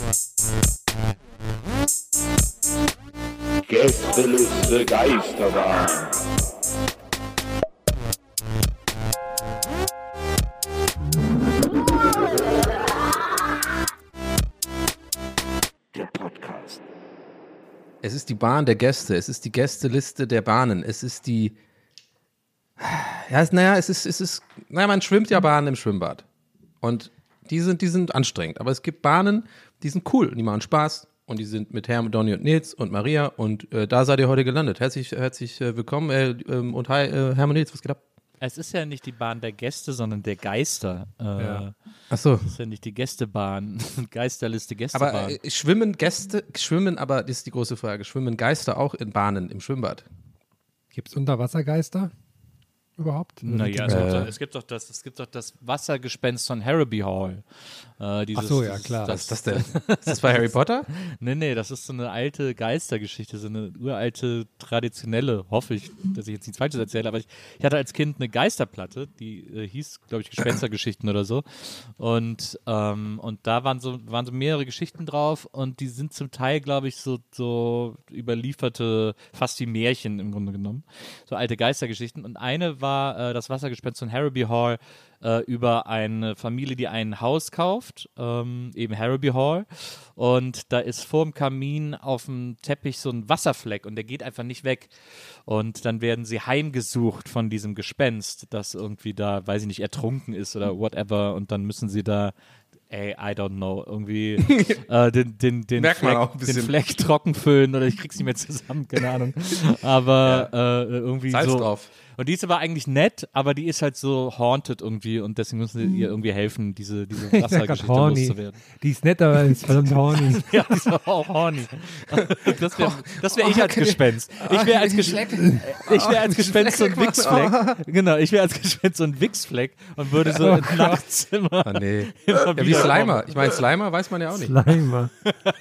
Gästeliste Geisterbahn. Der Podcast. Es ist die Bahn der Gäste, es ist die Gästeliste der Bahnen, es ist die. Man schwimmt ja Bahnen im Schwimmbad. Und die sind anstrengend. Aber es gibt Bahnen, die sind cool und die machen Spaß. Und die sind mit Herm, Donny und Nils und Maria. Und da seid ihr heute gelandet. Herzlich willkommen. Und hi, Herm und Nils, was geht ab? Es ist ja nicht die Bahn der Gäste, sondern der Geister. Ja. Ach so. Es ist ja nicht die Gästebahn. Geisterliste, Gästebahn. Aber aber das ist die große Frage, schwimmen Geister auch in Bahnen im Schwimmbad? Gibt es Unterwassergeister überhaupt? Naja, es gibt doch das Wassergespenst von Harrowby Hall. Ach so, ja, klar. Was ist das denn? Ist das bei Harry Potter? Nee, das ist so eine alte Geistergeschichte, so eine uralte, traditionelle, hoffe ich, dass ich jetzt nichts Falsches erzähle, aber ich hatte als Kind eine Geisterplatte, die hieß, glaube ich, Gespenstergeschichten oder so. Und da waren so mehrere Geschichten drauf und die sind zum Teil, glaube ich, so überlieferte, fast wie Märchen im Grunde genommen. So alte Geistergeschichten. Und eine war das Wassergespenst von Harrowby Hall über eine Familie, die ein Haus kauft, eben Harrowby Hall. Und da ist vorm Kamin auf dem Teppich so ein Wasserfleck und der geht einfach nicht weg. Und dann werden sie heimgesucht von diesem Gespenst, das irgendwie da, weiß ich nicht, ertrunken ist oder whatever. Und dann müssen sie da I don't know, irgendwie den Fleck trocken füllen oder ich krieg's nicht mehr zusammen, keine Ahnung. Aber irgendwie Salz so. drauf. Und die ist aber eigentlich nett, aber die ist halt so haunted irgendwie und deswegen müssen sie ihr irgendwie helfen, diese Wassergeschichte loszuwerden. Die ist nett, aber ist verdammt horny. Ja, die ist auch horny. Das wär ich als Gespenst. Ich wäre als Gespenst so ein Wichsfleck. Genau, ich wäre als Gespenst so ein Wichsfleck und würde so nachts immer. Oh nee. Ja, wie Slimer. Ich meine, Slimer weiß man ja auch nicht. Slimer.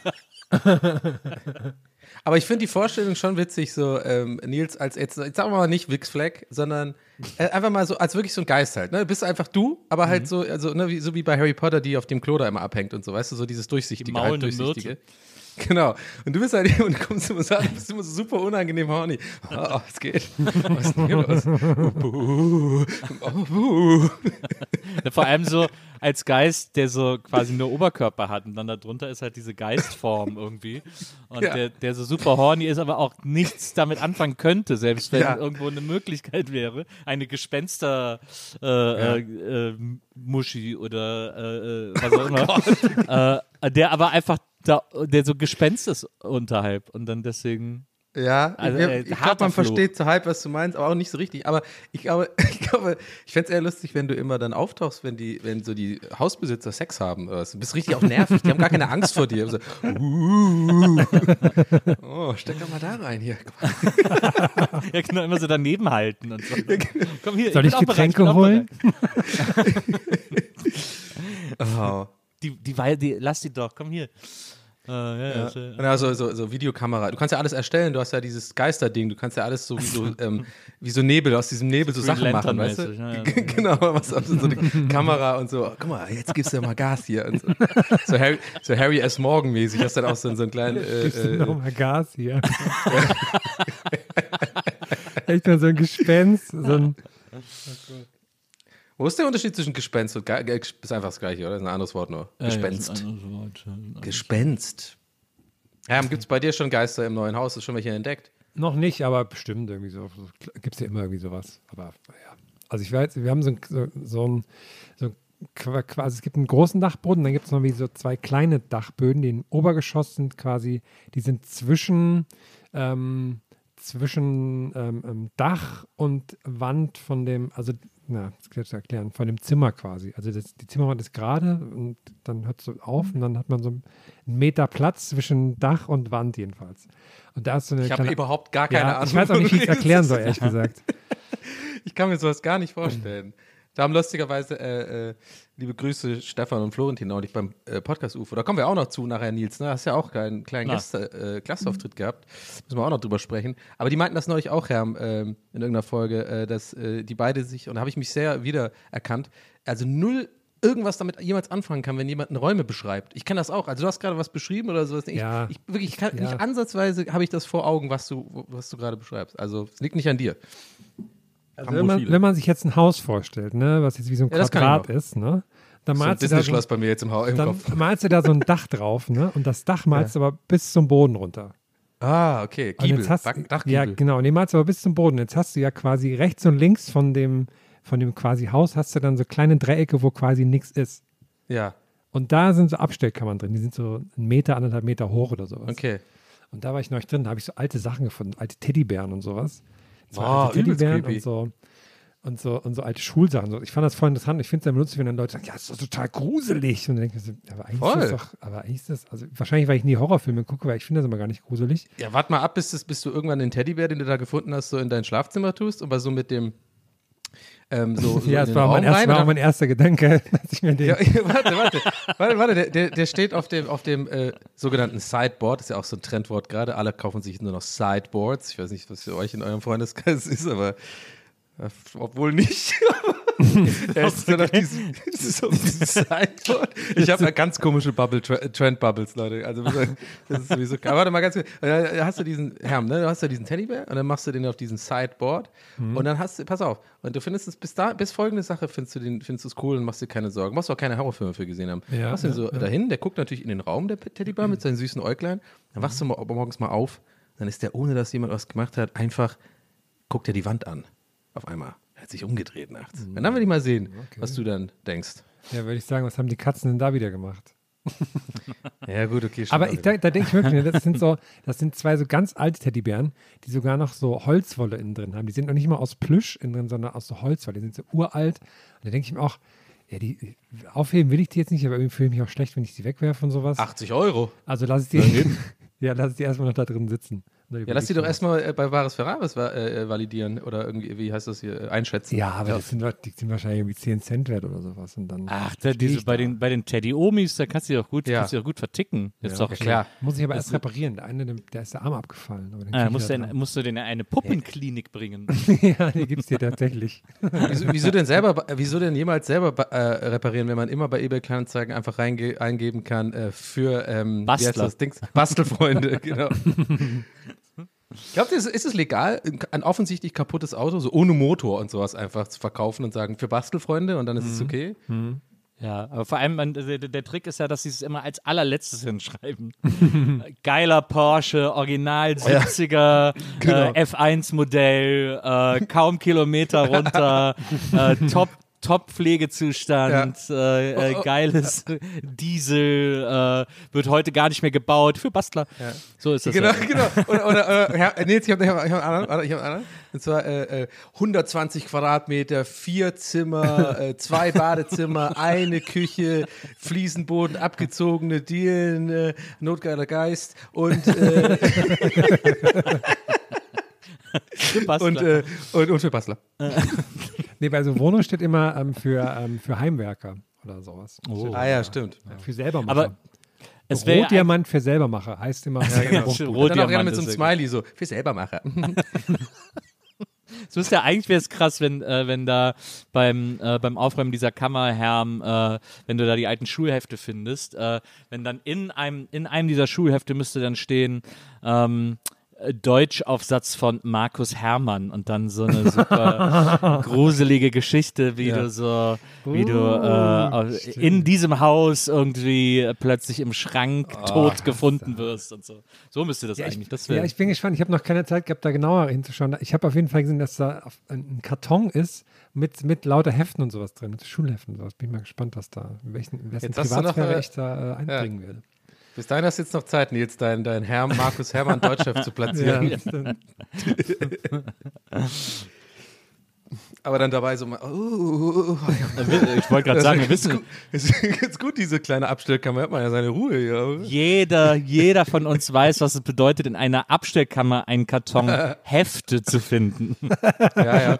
Aber ich finde die Vorstellung schon witzig, so Nils als jetzt sagen wir mal nicht Wichsfleck, sondern einfach mal so als wirklich so ein Geist halt. Ne? Du bist einfach du, aber halt so, also ne, so wie bei Harry Potter, die auf dem Klo da immer abhängt und so, weißt du, so dieses durchsichtige, halbdurchsichtige. Genau. Und du bist halt und du kommst immer so an, du bist immer so super unangenehm horny. Oh, es geht. Was ist denn hier los? Vor allem so als Geist, der so quasi nur Oberkörper hat und dann darunter ist halt diese Geistform irgendwie. Und ja. der so super horny ist, aber auch nichts damit anfangen könnte, selbst wenn irgendwo eine Möglichkeit wäre, eine Gespenster Muschi oder was auch immer, der aber einfach der so Gespenst ist unterhalb und dann deswegen. Ja, also, ich glaube, man versteht so halb, was du meinst, aber auch nicht so richtig. Aber ich fände es eher lustig, wenn du immer dann auftauchst, wenn so die Hausbesitzer Sex haben. Du bist richtig auch nervig, die haben gar keine Angst vor dir. So, oh, steck doch mal da rein hier. Ja, genau, immer so daneben halten und so. Komm hier, soll ich Getränke holen? Oh. Lass die doch, komm hier. Ja. So Videokamera. Du kannst ja alles erstellen, du hast ja dieses Geisterding, du kannst ja alles so wie so Nebel, aus diesem Nebel so Sachen machen, weißt du? Ja. Genau, was so eine Kamera und so, guck mal, jetzt gibst du ja mal Gas hier und so. So Harry S. Morgan mäßig, hast dann auch so einen kleinen gibst du noch mal Gas hier. Echt mal so ein Gespenst, Wo ist der Unterschied zwischen Gespenst und ist einfach das gleiche, oder? Das ist ein anderes Wort nur. Gespenst. Gespenst. Ja, gibt es bei dir schon Geister im neuen Haus? Ist schon welche entdeckt? Noch nicht, aber bestimmt irgendwie so. Gibt es ja immer irgendwie sowas. Aber ja. Also ich weiß, wir haben quasi, es gibt einen großen Dachboden, dann gibt es noch wie so zwei kleine Dachböden, die im Obergeschoss sind quasi, die sind zwischen Dach und Wand von dem, also das kann ich erklären, von dem Zimmer quasi. Also die Zimmerwand ist gerade und dann hört es so auf und dann hat man so einen Meter Platz zwischen Dach und Wand jedenfalls. Und da ist so eine ich habe überhaupt gar keine Ahnung. Ich weiß auch nicht, wie ich es erklären soll, ehrlich gesagt. Ich kann mir sowas gar nicht vorstellen. Da haben lustigerweise, liebe Grüße Stefan und Florentin neulich beim Podcast UFO. Da kommen wir auch noch zu nachher, Nils. Ne? Hast ja auch einen kleinen Gastauftritt gehabt. Müssen wir auch noch drüber sprechen. Aber die meinten das neulich auch, Herr, in irgendeiner Folge, dass die beide sich, und da habe ich mich sehr wiedererkannt, also null irgendwas damit jemals anfangen kann, wenn jemand Räume beschreibt. Ich kenne das auch. Also du hast gerade was beschrieben oder sowas. Ich kann nicht ansatzweise, habe ich das vor Augen, was du gerade beschreibst. Also es liegt nicht an dir. Also wenn man sich jetzt ein Haus vorstellt, ne, was jetzt wie so ein Quadrat ist, ne, dann malst du Disney-Schloss bei mir jetzt im Kopf. Dann malst du da so ein Dach drauf, ne, und das Dach malst du aber bis zum Boden runter. Ah, okay. Giebel, Dachgiebel. Ja, genau. Und den malst du aber bis zum Boden. Jetzt hast du ja quasi rechts und links von dem quasi Haus hast du dann so kleine Dreiecke, wo quasi nichts ist. Ja. Und da sind so Abstellkammern drin. Die sind so 1,5 Meter hoch oder sowas. Okay. Und da war ich neulich drin. Da habe ich so alte Sachen gefunden. Alte Teddybären und sowas. Wow, alte Teddybären und so alte Schulsachen. So. Ich fand das voll interessant. Ich finde es sehr lustig, wenn dann Leute sagen, ja, das ist doch total gruselig. Und dann denke ich mir so, aber eigentlich ist das, also wahrscheinlich, weil ich nie Horrorfilme gucke, weil ich finde das immer gar nicht gruselig. Ja, warte mal ab, bis du irgendwann den Teddybär, den du da gefunden hast, so in dein Schlafzimmer tust, aber so mit dem ja, das war auch mein erster Gedanke. Dass ich mir den warte, der steht auf dem sogenannten Sideboard, das ist ja auch so ein Trendwort gerade, alle kaufen sich nur noch Sideboards, ich weiß nicht, was für euch in eurem Freundeskreis ist, aber obwohl nicht. Es ist auf diesem Sideboard. Ich habe ja ganz komische Trend-Bubbles, Leute. Also das ist sowieso. Aber warte mal ganz kurz. Da hast du diesen Herm, ne? Du hast ja diesen Teddybär und dann machst du den auf diesen Sideboard und dann pass auf, und du findest es bis folgende Sache findest du es cool und machst dir keine Sorgen. Musst du auch keine Horrorfilme für gesehen haben. Ja, machst du ihn so dahin, der guckt natürlich in den Raum, der Teddybär mit seinen süßen Äuglein. Dann wachst du morgens mal auf, dann ist der, ohne dass jemand was gemacht hat, einfach guckt er die Wand an. Auf einmal. Er hat sich umgedreht nachts. Dann will ich mal sehen, was du dann denkst. Ja, würde ich sagen, was haben die Katzen denn da wieder gemacht? Ja, gut, okay. Aber da denke ich wirklich, das sind zwei so ganz alte Teddybären, die sogar noch so Holzwolle innen drin haben. Die sind noch nicht mal aus Plüsch innen drin, sondern aus so Holzwolle. Die sind so uralt. Und da denke ich mir auch, ja, die aufheben will ich die jetzt nicht, aber irgendwie fühle ich mich auch schlecht, wenn ich die wegwerfe und sowas. 80 €. Also lass ich die, lass ich die erstmal noch da drin sitzen. Ja, lass die doch erstmal bei Wahres Ferraris validieren oder irgendwie, wie heißt das hier, einschätzen. Ja, aber die sind wahrscheinlich irgendwie 10 Cent wert oder sowas. Und dann bei den Teddy-Omis, da kannst du die auch gut verticken. Ist doch klar. Muss ich aber erst reparieren. Der eine, der ist der Arm abgefallen. Aber musst du den in eine Puppenklinik bringen. Ja, die gibt es hier tatsächlich. Wieso denn jemals selber reparieren, wenn man immer bei eBay Kleinanzeigen einfach eingeben kann für Bastler. Wie heißt das Dings? Bastelfreunde, genau. Glaubt ihr, ist es legal, ein offensichtlich kaputtes Auto, so ohne Motor und sowas einfach zu verkaufen und sagen, für Bastelfreunde und dann ist es okay? Ja, aber vor allem, der Trick ist ja, dass sie es immer als allerletztes hinschreiben. Geiler Porsche, Original 70er, Genau. F1-Modell, kaum Kilometer runter, Top-Pflegezustand, geiles Diesel, wird heute gar nicht mehr gebaut für Bastler. Ja. So ist das. Genau. Ich habe einen anderen. Und zwar 120 Quadratmeter, 4 Zimmer, 2 Badezimmer, eine Küche, Fliesenboden, abgezogene Dielen, notgeiler Geist und für Bastler. Und für Bastler. Nee, bei so Wohnungen steht immer für Heimwerker oder sowas. Oh. Ah ja, stimmt. Ja, für Selbermacher. Aber es wäre Rotdiamant für Selbermacher heißt immer. Ja, genau. Rotdiamant dann auch gerne mit so einem Smiley so, für Selbermacher. So ist ja eigentlich wäre es krass, wenn da beim Aufräumen dieser Kammerherm, wenn du da die alten Schulhefte findest, wenn dann in einem dieser Schulhefte müsste dann stehen, Deutschaufsatz von Markus Herrmann und dann so eine super gruselige Geschichte, wie du in diesem Haus irgendwie plötzlich im Schrank tot gefunden wirst und so. So müsste das eigentlich. Ich bin gespannt. Ich habe noch keine Zeit gehabt, da genauer hinzuschauen. Ich habe auf jeden Fall gesehen, dass da ein Karton ist mit lauter Heften und sowas drin, mit Schulheften und sowas. Bin ich mal gespannt, in wessen Privatsphäre ich da einbringen werde. Bis dahin hast du jetzt noch Zeit, Nils, dein Markus Herrmann Deutschchef zu platzieren. Ja, aber dann dabei so mal, ich wollte gerade sagen, wir wissen. Ist jetzt gut, diese kleine Abstellkammer, hat man ja seine Ruhe hier. Oder? Jeder von uns weiß, was es bedeutet, in einer Abstellkammer einen Karton Hefte zu finden. Ja.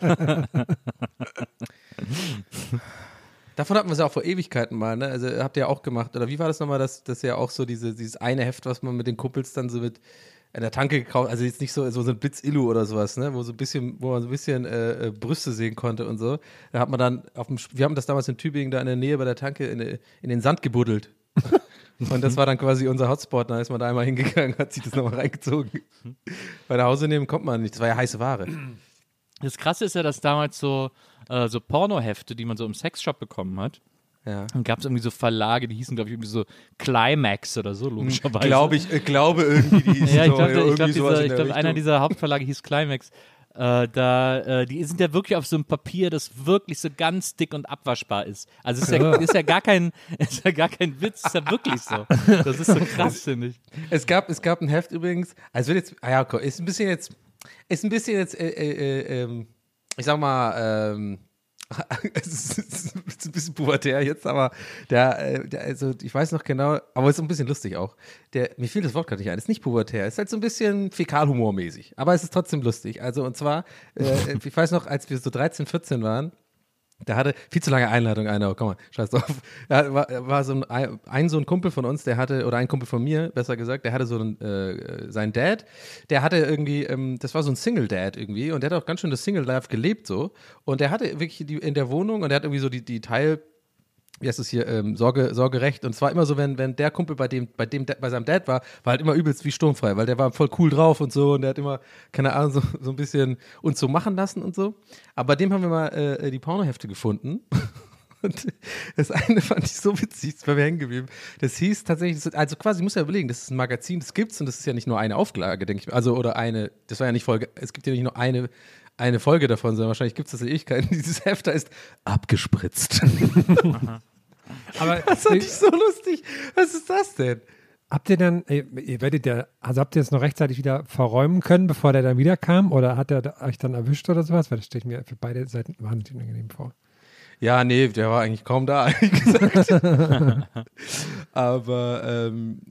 Davon hatten wir es ja auch vor Ewigkeiten mal, ne? Also habt ihr ja auch gemacht, oder wie war das nochmal, dass ja auch so dieses eine Heft, was man mit den Kumpels dann so mit an der Tanke gekauft, also jetzt nicht so ein Blitz-Illu oder sowas, ne, wo man so ein bisschen Brüste sehen konnte und so. Da hat man dann wir haben das damals in Tübingen da in der Nähe bei der Tanke in den Sand gebuddelt. Und das war dann quasi unser Hotspot. Da ist man da einmal hingegangen, hat sich das nochmal reingezogen. Weil nach Hause nehmen kommt man nicht. Das war ja heiße Ware. Das Krasse ist ja, dass damals so Pornohefte, die man so im Sexshop bekommen hat, Ja. dann gab es irgendwie so Verlage, die hießen, glaube ich, irgendwie so Climax oder so, logischerweise. Glaube irgendwie, die hießen Ja, ich so, irgendwie sowas in glaube, der Richtung. einer dieser Hauptverlage hieß Climax. Die sind ja wirklich auf so einem Papier, das wirklich so ganz dick und abwaschbar ist. Also ist ja gar kein Witz, ist ja wirklich so. Das ist so krass, finde ich. Es gab ein Heft übrigens, also wird jetzt, ist ein bisschen jetzt, ich sag mal, es ist ein bisschen pubertär jetzt, aber also ich weiß noch genau, aber es ist ein bisschen lustig auch. Mir fiel das Wort gerade nicht ein, es ist nicht pubertär, es ist halt so ein bisschen Fäkalhumormäßig, aber es ist trotzdem lustig. Also und zwar, ich weiß noch, als wir so 13, 14 waren, der hatte viel zu lange Einleitung, komm mal, scheiß drauf. Da war so ein Kumpel von uns, oder ein Kumpel von mir, besser gesagt, der hatte sein Dad, der hatte irgendwie, das war so ein Single-Dad irgendwie und der hat auch ganz schön das Single-Life gelebt so und der hatte wirklich in der Wohnung und der hat irgendwie so die Teil, wie heißt es hier, Sorgerecht und zwar immer so, wenn der Kumpel bei seinem Dad war halt immer übelst wie sturmfrei, weil der war voll cool drauf und so und der hat immer, keine Ahnung, so ein bisschen uns so machen lassen und so. Aber bei dem haben wir mal die Pornohefte gefunden und das eine fand ich so witzig, das war mir hängen geblieben. Das hieß tatsächlich, also quasi, ich muss ja überlegen, das ist ein Magazin, das gibt's und das ist ja nicht nur eine Auflage, denke ich, also oder das war ja nicht Folge, es gibt ja nicht nur eine Folge davon, sondern wahrscheinlich gibt es das in Ewigkeiten. Dieses Heft da ist abgespritzt. Aber das fand ich so lustig. Was ist das denn? habt ihr dann, habt ihr es noch rechtzeitig wieder verräumen können, bevor der dann wiederkam? Oder hat er euch dann erwischt oder sowas? Weil das stelle ich mir für beide Seiten wahnsinnig unangenehm vor. Ja, nee, der war eigentlich kaum da, ehrlich gesagt. Aber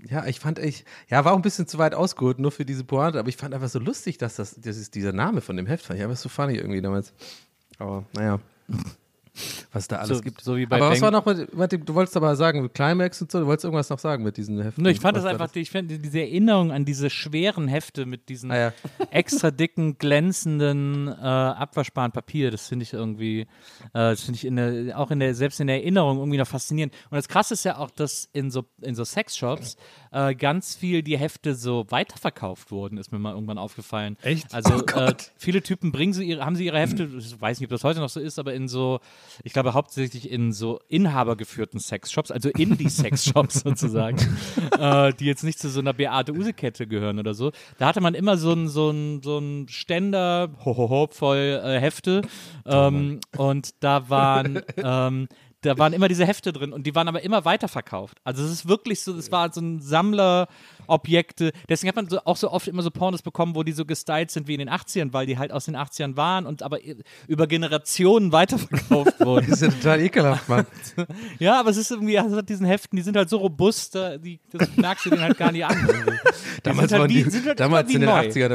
war auch ein bisschen zu weit ausgeholt, nur für diese Pointe. Aber ich fand einfach so lustig, dass das ist dieser Name von dem Heft fand ich einfach so funny irgendwie damals. Aber naja, was da alles gibt. So wie bei aber was war noch du wolltest aber sagen, mit Climax und so, du wolltest irgendwas noch sagen mit diesen Heften. Ne, ich fand das einfach, ich finde diese Erinnerung an diese schweren Hefte mit diesen extra dicken, glänzenden, abwaschbaren Papier, das finde ich irgendwie, selbst in der Erinnerung irgendwie noch faszinierend. Und das Krasse ist ja auch, dass in so Sexshops ganz viel die Hefte so weiterverkauft wurden, ist mir mal irgendwann aufgefallen. Echt? Also viele Typen haben sie ihre Hefte, ich weiß nicht, ob das heute noch so ist, aber ich glaube hauptsächlich in so inhabergeführten Sexshops, also Indie-Sexshops sozusagen, die jetzt nicht zu so einer Beate Use-Kette gehören oder so. Da hatte man immer so einen Ständer voll Hefte und da waren immer diese Hefte drin und die waren aber immer weiterverkauft. Also es ist wirklich so, es war so ein Sammlerobjekte. Deswegen hat man auch so oft immer so Pornos bekommen, wo die so gestylt sind wie in den 80ern, weil die halt aus den 80ern waren und aber über Generationen weiterverkauft wurden. Das ist ja total ekelhaft, Mann. Ja, aber es ist irgendwie, also diesen Heften, die sind halt so robust, das merkst du denen halt gar nicht an. Damals in den 80ern,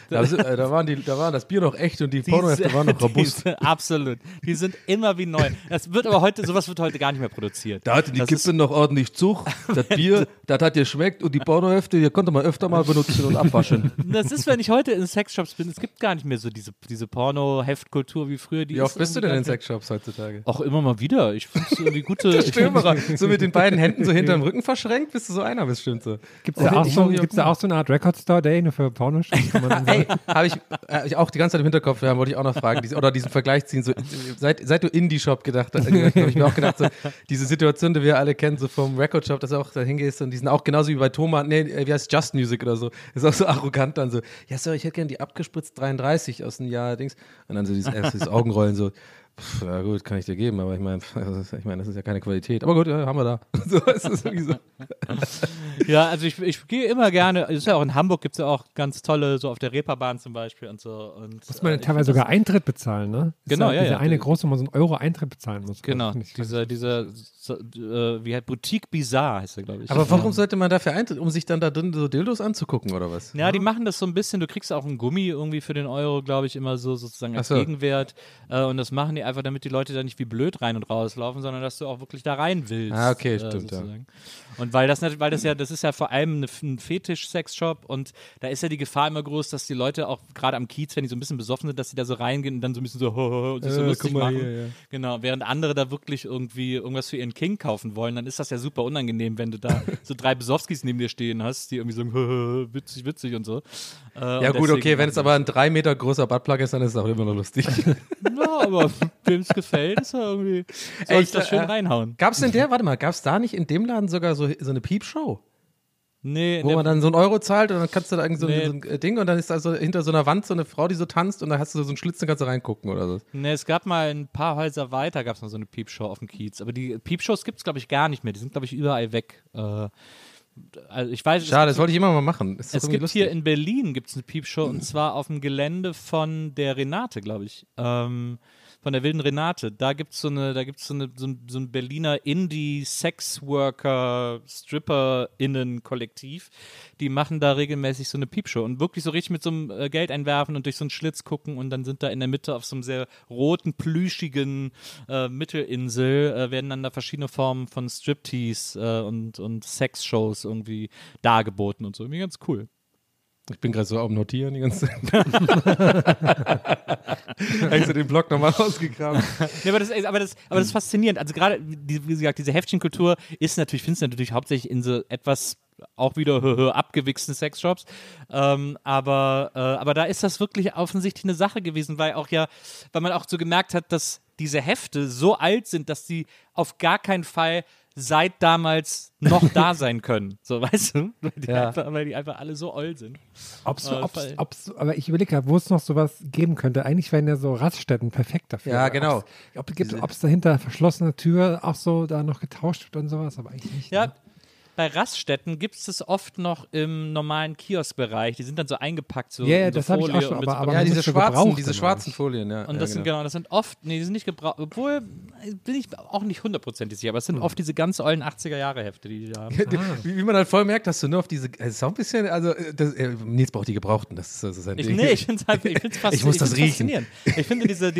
da war das Bier noch echt und die Pornohefte waren noch robust. Absolut. Die sind immer wie neu. Das wird aber sowas wird heute gar nicht mehr produziert. Da hatte die Kippe noch ordentlich Zug. Das Bier, das hat geschmeckt und die Pornohefte, die konnte man öfter mal benutzen und abwaschen. Das ist, wenn ich heute in Sexshops bin, es gibt gar nicht mehr so diese Porno-Heftkultur wie früher. Wie oft bist du denn in Sexshops heutzutage? Auch immer mal wieder. Ich finde es irgendwie gute... Stöberer, so mit den beiden Händen so hinterm Rücken verschränkt, bist du so einer, bestimmt so. Gibt es da auch so eine Art Record-Store, der nur für Pornos steht? Ey, habe ich auch die ganze Zeit im Hinterkopf, wollte ich auch noch fragen, diesen Vergleich ziehen, so, seit du Indie-Shop gedacht hast, habe ich mir auch gedacht, so, diese Situation, die wir alle kennen, so vom Record-Shop, dass du auch da hingehst und die sind auch genauso wie bei Thomas, wie heißt Just Music oder so, ist auch so arrogant dann so, ja Sir, ich hätte gerne die abgespritzt 33 aus dem Jahr, Dings, und dann so dieses Augenrollen so, ja gut, kann ich dir geben, aber ich meine, das ist ja keine Qualität. Aber gut, ja, haben wir da. So, ist es so. Ja, also ich gehe immer gerne, ist ja auch in Hamburg, gibt es ja auch ganz tolle, so auf der Reeperbahn zum Beispiel und so. Und, muss man ja teilweise sogar Eintritt bezahlen, ne? Genau, ja. Eine große, wo man so einen Euro Eintritt bezahlen muss. Genau, dieser wie halt Boutique Bizarre heißt der, glaube ich. Aber warum sollte man dafür Eintritt, um sich dann da drin so Dildos anzugucken oder was? Ja, die machen das so ein bisschen, du kriegst auch einen Gummi irgendwie für den Euro, glaube ich, immer so sozusagen als Gegenwert. Und das machen die einfach, damit die Leute da nicht wie blöd rein und rauslaufen, sondern dass du auch wirklich da rein willst. Ah, okay, stimmt, sozusagen. Und weil das ist ist ja vor allem ein Fetisch-Sexshop und da ist ja die Gefahr immer groß, dass die Leute auch gerade am Kiez, wenn die so ein bisschen besoffen sind, dass sie da so reingehen und dann so ein bisschen so und sich so lustig machen. Hier, ja. Genau, während andere da wirklich irgendwie irgendwas für ihren King kaufen wollen, dann ist das ja super unangenehm, wenn du da so 3 Besowskis neben dir stehen hast, die irgendwie sagen, witzig, witzig und so. Ja gut, okay, wenn es aber ein 3 Meter großer Buttplug ist, dann ist es auch immer noch lustig. Ja, aber wem es gefällt, ist ja irgendwie, soll ich das schön reinhauen. Gab's da nicht in dem Laden sogar so eine Piepshow? Nee, Wo man dann so einen Euro zahlt und dann kannst du da irgendwie Nee. so ein Ding und dann ist also hinter so einer Wand so eine Frau, die so tanzt und dann hast du so einen Schlitz, dann kannst du reingucken oder so. Nee, es gab mal ein paar Häuser weiter, gab es noch so eine Piepshow auf dem Kiez. Aber die Piepshows gibt es, glaube ich, gar nicht mehr. Die sind, glaube ich, überall weg. Also ich weiß, Schade, das wollte ich immer mal machen. Ist doch es irgendwie gibt lustig. hier in Berlin gibt's eine Piepshow und zwar auf dem Gelände von der Renate, glaube ich. Von der wilden Renate. Da gibt's so ein Berliner Indie-Sex-Worker-StripperInnen-Kollektiv. Die machen da regelmäßig so eine Piepshow und wirklich so richtig mit so einem Geld einwerfen und durch so einen Schlitz gucken und dann sind da in der Mitte auf so einem sehr roten, plüschigen Mittelinsel werden dann da verschiedene Formen von Striptease und Sexshows irgendwie dargeboten und so. Irgendwie ganz cool. Ich bin gerade so am Notieren die ganze Zeit. Hast du den Blog nochmal ausgegraben? Ja, aber das ist faszinierend. Also gerade, wie gesagt, diese Heftchenkultur findest du natürlich hauptsächlich in so etwas auch wieder abgewichsten Sexshops. Aber da ist das wirklich offensichtlich eine Sache gewesen, weil man auch so gemerkt hat, dass diese Hefte so alt sind, dass die auf gar keinen Fall seit damals noch da sein können. So, weißt du? Weil die einfach alle so old sind. Aber ich überlege gerade, wo es noch sowas geben könnte. Eigentlich wären ja so Raststätten perfekt dafür. Ja, genau. Ob es dahinter verschlossener Tür auch so da noch getauscht wird und sowas, aber eigentlich nicht. Ja, Ne? bei Raststätten gibt es das oft noch im normalen Kioskbereich. Die sind dann so eingepackt, so Ja, in so das habe ich Folie auch schon, und mit so aber Ja, man diese muss so gebraucht schwarzen dann Folien, ja. Und das sind das sind oft, die sind nicht gebraucht, obwohl bin ich auch nicht 100% sicher, aber es sind oft diese ganz ollen 80er-Jahre-Hefte, die da haben. Wie man halt voll merkt, dass du nur auf diese, es ist auch ein bisschen, also Nils braucht die Gebrauchten, das ist sein Ding. Ich finde es Ich muss das riechen. faszinierend. Ich finde diese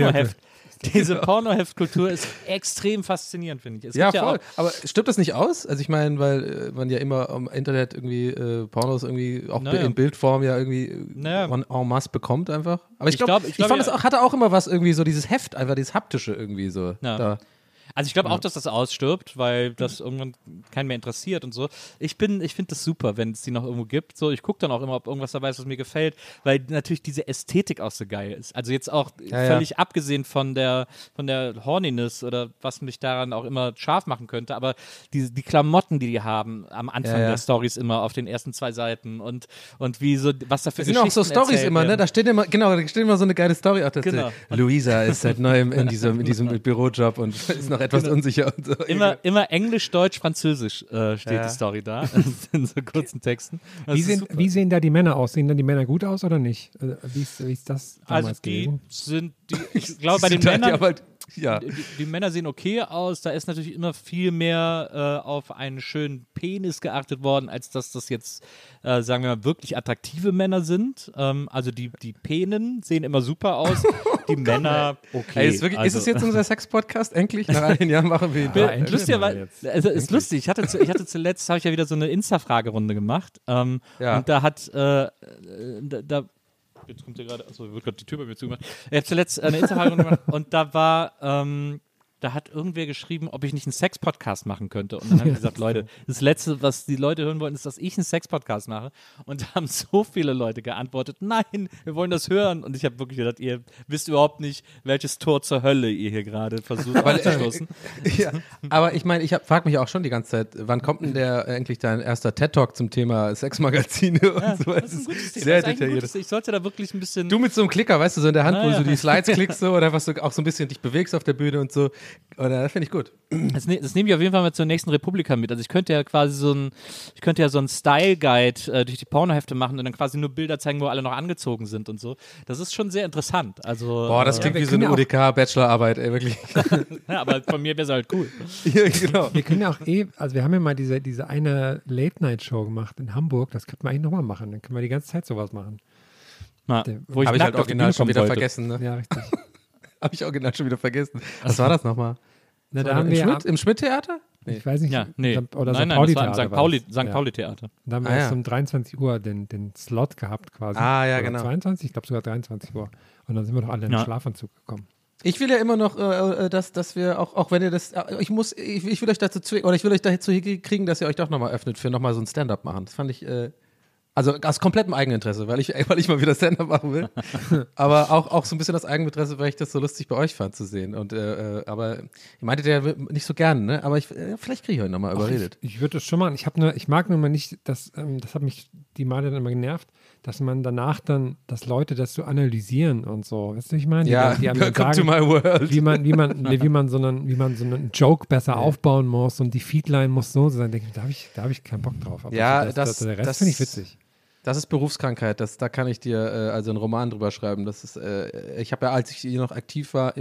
Pornoheft-Kultur ist extrem faszinierend, finde ich. Es Ja, gibt voll. auch, Aber stimmt das nicht aus? Also ich meine, weil man ja immer am Internet irgendwie Pornos irgendwie auch Naja. in Bildform ja irgendwie Naja. en masse bekommt einfach. Aber ich Ich glaube, glaub, fand ja. es auch, hatte auch immer was irgendwie so dieses Heft, einfach dieses haptische irgendwie so. Ja. Da. Also ich glaube auch, dass das ausstirbt, weil das irgendwann keinen mehr interessiert und so. Ich finde das super, wenn es die noch irgendwo gibt. So, ich gucke dann auch immer, ob irgendwas dabei ist, was mir gefällt, weil natürlich diese Ästhetik auch so geil ist. Also jetzt auch völlig abgesehen von der Horniness oder was mich daran auch immer scharf machen könnte, aber die Klamotten, die haben am Anfang der Storys immer auf den ersten 2 Seiten und wie so, was da für Das sind auch so Storys immer, ne? Da steht immer so eine geile Story auch dazu. Genau. Luisa ist seit neuem in diesem Bürojob und ist noch etwas unsicher und so. Immer Englisch, Deutsch, Französisch steht die Story da in so kurzen Texten. Das ist super. Wie sehen da die Männer aus? Sehen da die Männer gut aus oder nicht? Wie ist das damals Also die gewesen? sind, ich glaube, bei den Sind halt Männern, ja bald- ja. die Männer sehen okay aus. Da ist natürlich immer viel mehr auf einen schönen Penis geachtet worden, als dass das jetzt, sagen wir mal, wirklich attraktive Männer sind. Also die Penen sehen immer super aus. Die Männer, okay. Ey, ist es jetzt unser Sex-Podcast? Endlich? Nach all den Jahren machen wir ihn. endlich Lustig, mal weil, jetzt. also ist lustig. Ich hatte zuletzt habe ich ja wieder so eine Insta-Fragerunde gemacht. Ja. Und da hat jetzt kommt hier gerade, achso, wird gerade die Tür bei mir zugemacht. Ich habe zuletzt eine Insta-Fragerunde gemacht und da hat irgendwer geschrieben, ob ich nicht einen Sex-Podcast machen könnte. Und dann habe ich gesagt, Leute, das Letzte, was die Leute hören wollen, ist, dass ich einen Sex-Podcast mache. Und da haben so viele Leute geantwortet, nein, wir wollen das hören. Und ich habe wirklich gedacht, ihr wisst überhaupt nicht, welches Tor zur Hölle ihr hier gerade versucht aufzustoßen. Ja, aber ich meine, frage mich auch schon die ganze Zeit, wann kommt denn eigentlich dein erster TED-Talk zum Thema Sexmagazine und so? Das ist ein gutes Thema. Sehr Das ist eigentlich ein detailliert. gutes, ich sollte da wirklich ein bisschen... Du mit so einem Klicker, weißt du, so in der Hand, wo Ja, du ja. die Slides klickst so, oder was du auch so ein bisschen dich bewegst auf der Bühne und so. Oder das finde ich gut. Das nehme ich auf jeden Fall mal zur nächsten Republika mit. Also ich könnte ja quasi so einen Style-Guide durch die Pornohefte machen und dann quasi nur Bilder zeigen, wo alle noch angezogen sind und so. Das ist schon sehr interessant. Also, Boah, das klingt wir wie so eine können ja UDK-Bachelorarbeit, ey, wirklich. ja, aber von mir wäre es halt cool. Ja, genau. Wir können ja auch also wir haben ja mal diese eine Late-Night-Show gemacht in Hamburg, das könnten wir eigentlich nochmal machen, dann können wir die ganze Zeit sowas machen. Na, wo Habe ich halt nackt auf die original Bühne schon kommen wieder sollte. vergessen, ne? Ja, richtig. Habe ich original schon wieder vergessen. Was war das nochmal? Na, da haben wir Im Schmidt-Theater? Ich weiß nicht. Ja, nee. Oder Nein, St. Pauli das war im Theater. St. Pauli Theater. Da haben wir erst um 23 Uhr den Slot gehabt quasi. Ah, ja, oder genau. 22, ich glaube sogar 23 Uhr. Und dann sind wir doch alle in den Schlafanzug gekommen. Ich will ja immer noch, dass wir, auch wenn ihr das, ich will euch dazu zwingen, oder ich will euch dazu kriegen, dass ihr euch doch nochmal öffnet für nochmal so ein Stand-up machen. Das fand ich, also aus komplettem Eigeninteresse, weil ich mal wieder Stand-up machen will. Aber auch so ein bisschen aus Eigeninteresse, weil ich das so lustig bei euch fand zu sehen. Und, aber ihr meintet ja nicht so gerne, ne? Aber vielleicht kriege ich euch nochmal überredet. Ich würde das schon machen. Ich mag nur mal nicht, das hat mich die Male dann immer genervt, dass man danach dann, dass Leute das so analysieren und so. Weißt du, ich meine? Ja, die welcome sagen, to my world. wie man so einen Joke besser aufbauen muss und die Feedline muss so sein. Denke ich, da hab ich keinen Bock drauf. Aber Ja, der Rest finde ich witzig. Das ist Berufskrankheit, da kann ich dir also einen Roman drüber schreiben. Das ist, ich habe ja, als ich hier noch aktiv war